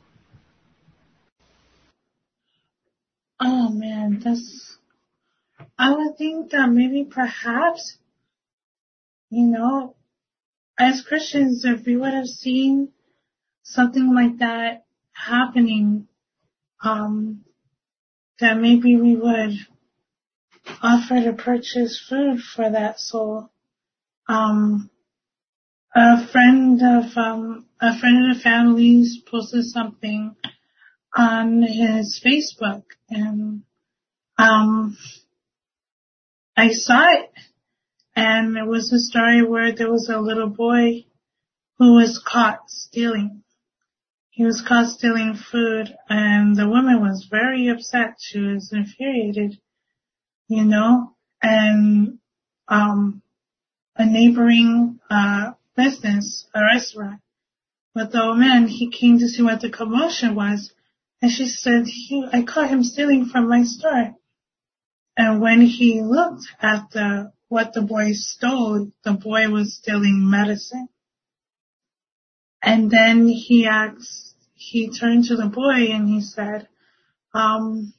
S9: Oh man, that's, I would think that maybe perhaps, you know, as Christians, if we would have seen something like that happening, um, that maybe we would offer to purchase food for that soul. Um, a friend of, um, a friend of the family's posted something on his Facebook, and, um, I saw it, and it was a story where there was a little boy who was caught stealing. He was caught stealing food, and the woman was very upset. She was infuriated, you know, and, um, a neighboring, uh, business, a restaurant, with the old man, he came to see what the commotion was, and she said, he, I caught him stealing from my store. And when he looked at the, what the boy stole, the boy was stealing medicine. And then he asked, he turned to the boy and he said, um,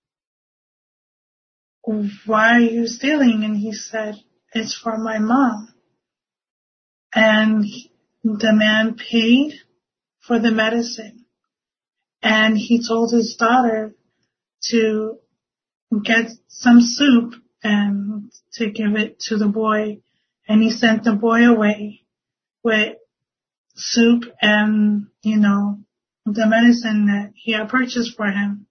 S9: why are you stealing? And he said, it's for my mom. And he, the man paid for the medicine, and he told his daughter to get some soup and to give it to the boy, and he sent the boy away with soup and, you know, the medicine that he had purchased for him.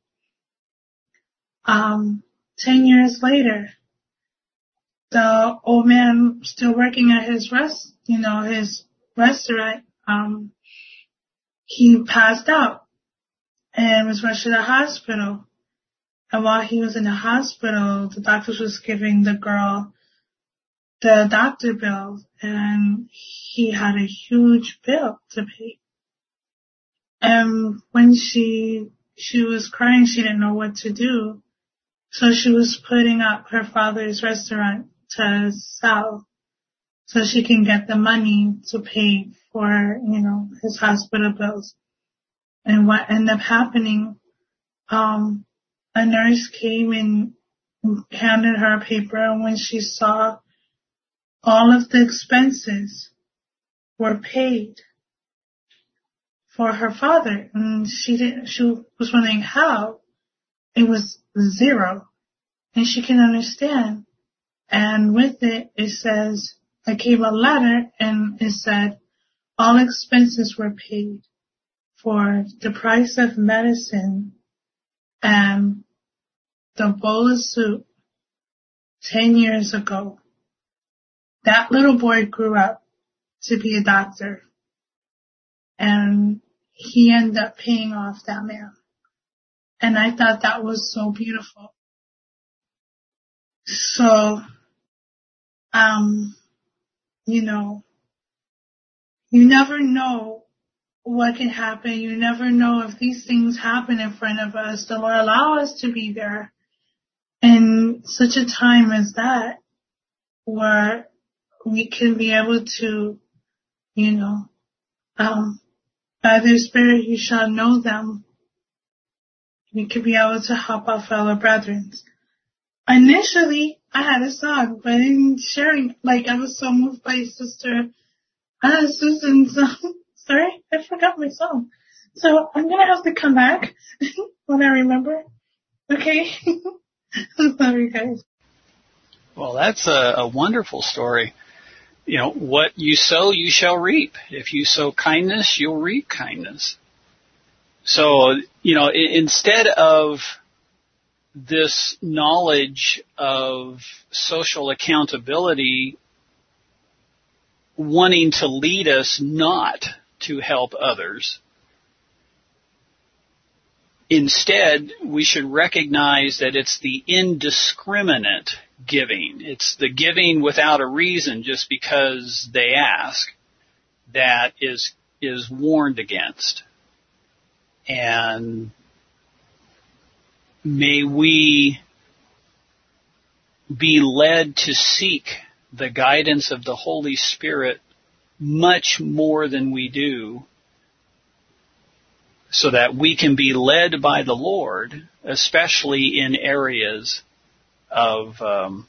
S9: Um, ten years later, the old man still working at his rest, you know, his restaurant, um, he passed out and was rushed to the hospital. And while he was in the hospital, the doctors was giving the girl the doctor bill, and he had a huge bill to pay. And when she she was crying, she didn't know what to do. So she was putting up her father's restaurant to sell so she can get the money to pay for, you know, his hospital bills. And what ended up happening, um, a nurse came and handed her a paper, and when she saw all of the expenses were paid for her father, and she didn't, she was wondering how. It was zero. And she can understand. And with it, it says, I gave a letter, and it said, all expenses were paid for the price of medicine and the bowl of soup ten years ago. That little boy grew up to be a doctor, and he ended up paying off that man. And I thought that was so beautiful. So, um, you know, you never know what can happen. You never know if these things happen in front of us. The Lord allow us to be there in such a time as that, where we can be able to, you know, um, by their Spirit you shall know them. We could be able to help our fellow brethren. Initially, I had a song, but in sharing, like, I was so moved by Sister uh, Susan's song. Sorry, I forgot my song. So I'm going to have to come back when I remember. Okay? I'm sorry, guys.
S1: Well, that's a, a wonderful story. You know, what you sow, you shall reap. If you sow kindness, you'll reap kindness. So, you know, I- instead of this knowledge of social accountability wanting to lead us not to help others, instead, we should recognize that it's the indiscriminate giving. It's the giving without a reason just because they ask that is is warned against. And may we be led to seek the guidance of the Holy Spirit much more than we do, so that we can be led by the Lord, especially in areas of um,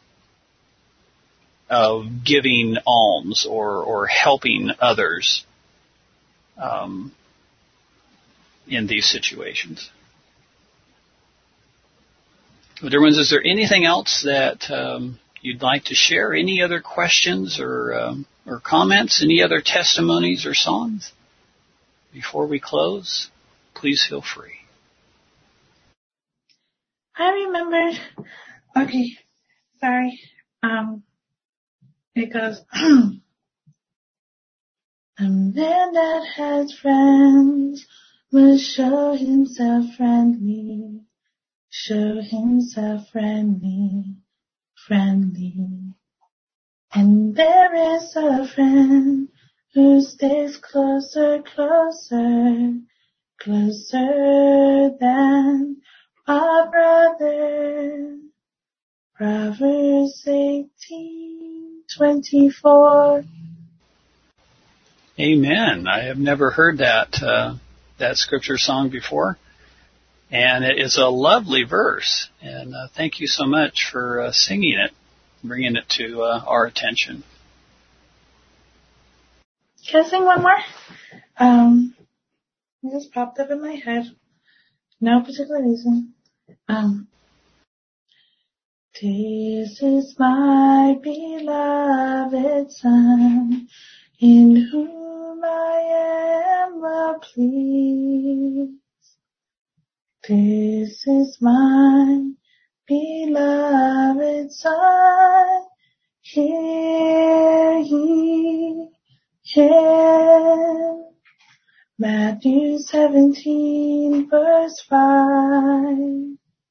S1: of giving alms or, or helping others um, in these situations. Dear ones, is there anything else that um, you'd like to share? Any other questions or um, or comments? Any other testimonies or songs? Before we close, please feel free.
S9: I remember. Okay, sorry. Um, it goes. A man that has friends will show himself friendly. Show himself friendly, friendly. And there is a friend who stays closer, closer, closer than our brother. Proverbs eighteen twenty-four.
S1: Amen. I have never heard that uh, that scripture song before. And it is a lovely verse, and uh, thank you so much for uh, singing it, bringing it to uh, our attention.
S9: Can I sing one more? Um, it just popped up in my head. No particular reason. Um, this is my beloved Son, in whom I am well pleased. This is my beloved Son, hear ye him. Matthew seventeen, verse five.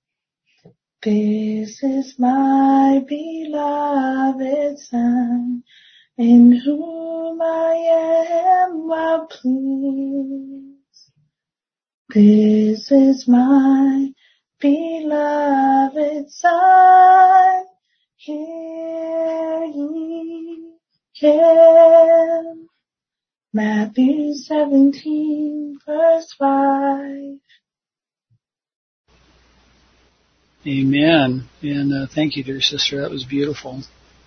S9: This is my beloved Son, in whom I am well pleased. This is my beloved Son, hear ye him. Matthew seventeen, verse five.
S1: Amen. And uh, thank you, dear sister. That was beautiful.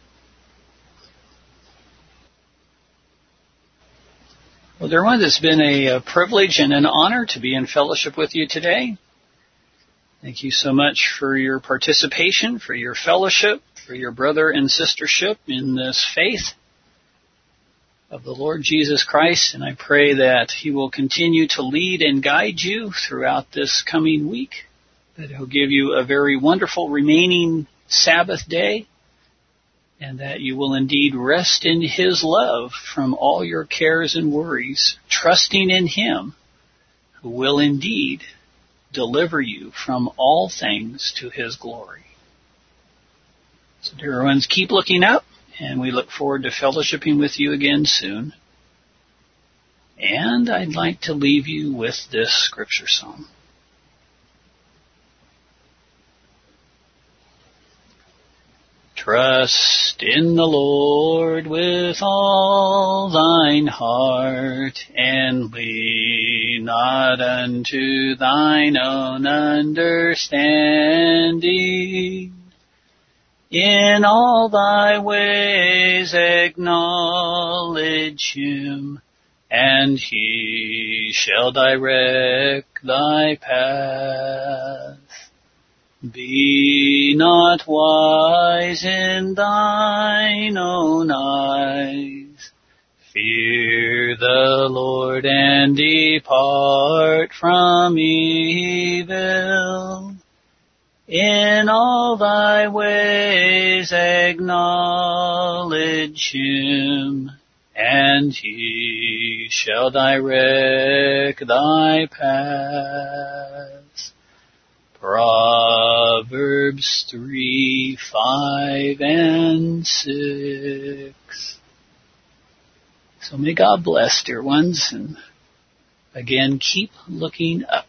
S1: Well, dear ones, it's been a, a privilege and an honor to be in fellowship with you today. Thank you so much for your participation, for your fellowship, for your brother and sistership in this faith of the Lord Jesus Christ. And I pray that He will continue to lead and guide you throughout this coming week, that He'll give you a very wonderful remaining Sabbath day, and that you will indeed rest in His love from all your cares and worries, trusting in Him, who will indeed deliver you from all things to His glory. So, dear ones, keep looking up, and we look forward to fellowshipping with you again soon. And I'd like to leave you with this scripture song. Trust in the Lord with all thine heart, and lean not unto thine own understanding. In all thy ways acknowledge Him, and He shall direct thy path. Be not wise in thine own eyes. Fear the Lord and depart from evil. In all thy ways acknowledge Him, and He shall direct thy paths. Proverbs three, five, and six. So may God bless, dear ones, and again, keep looking up.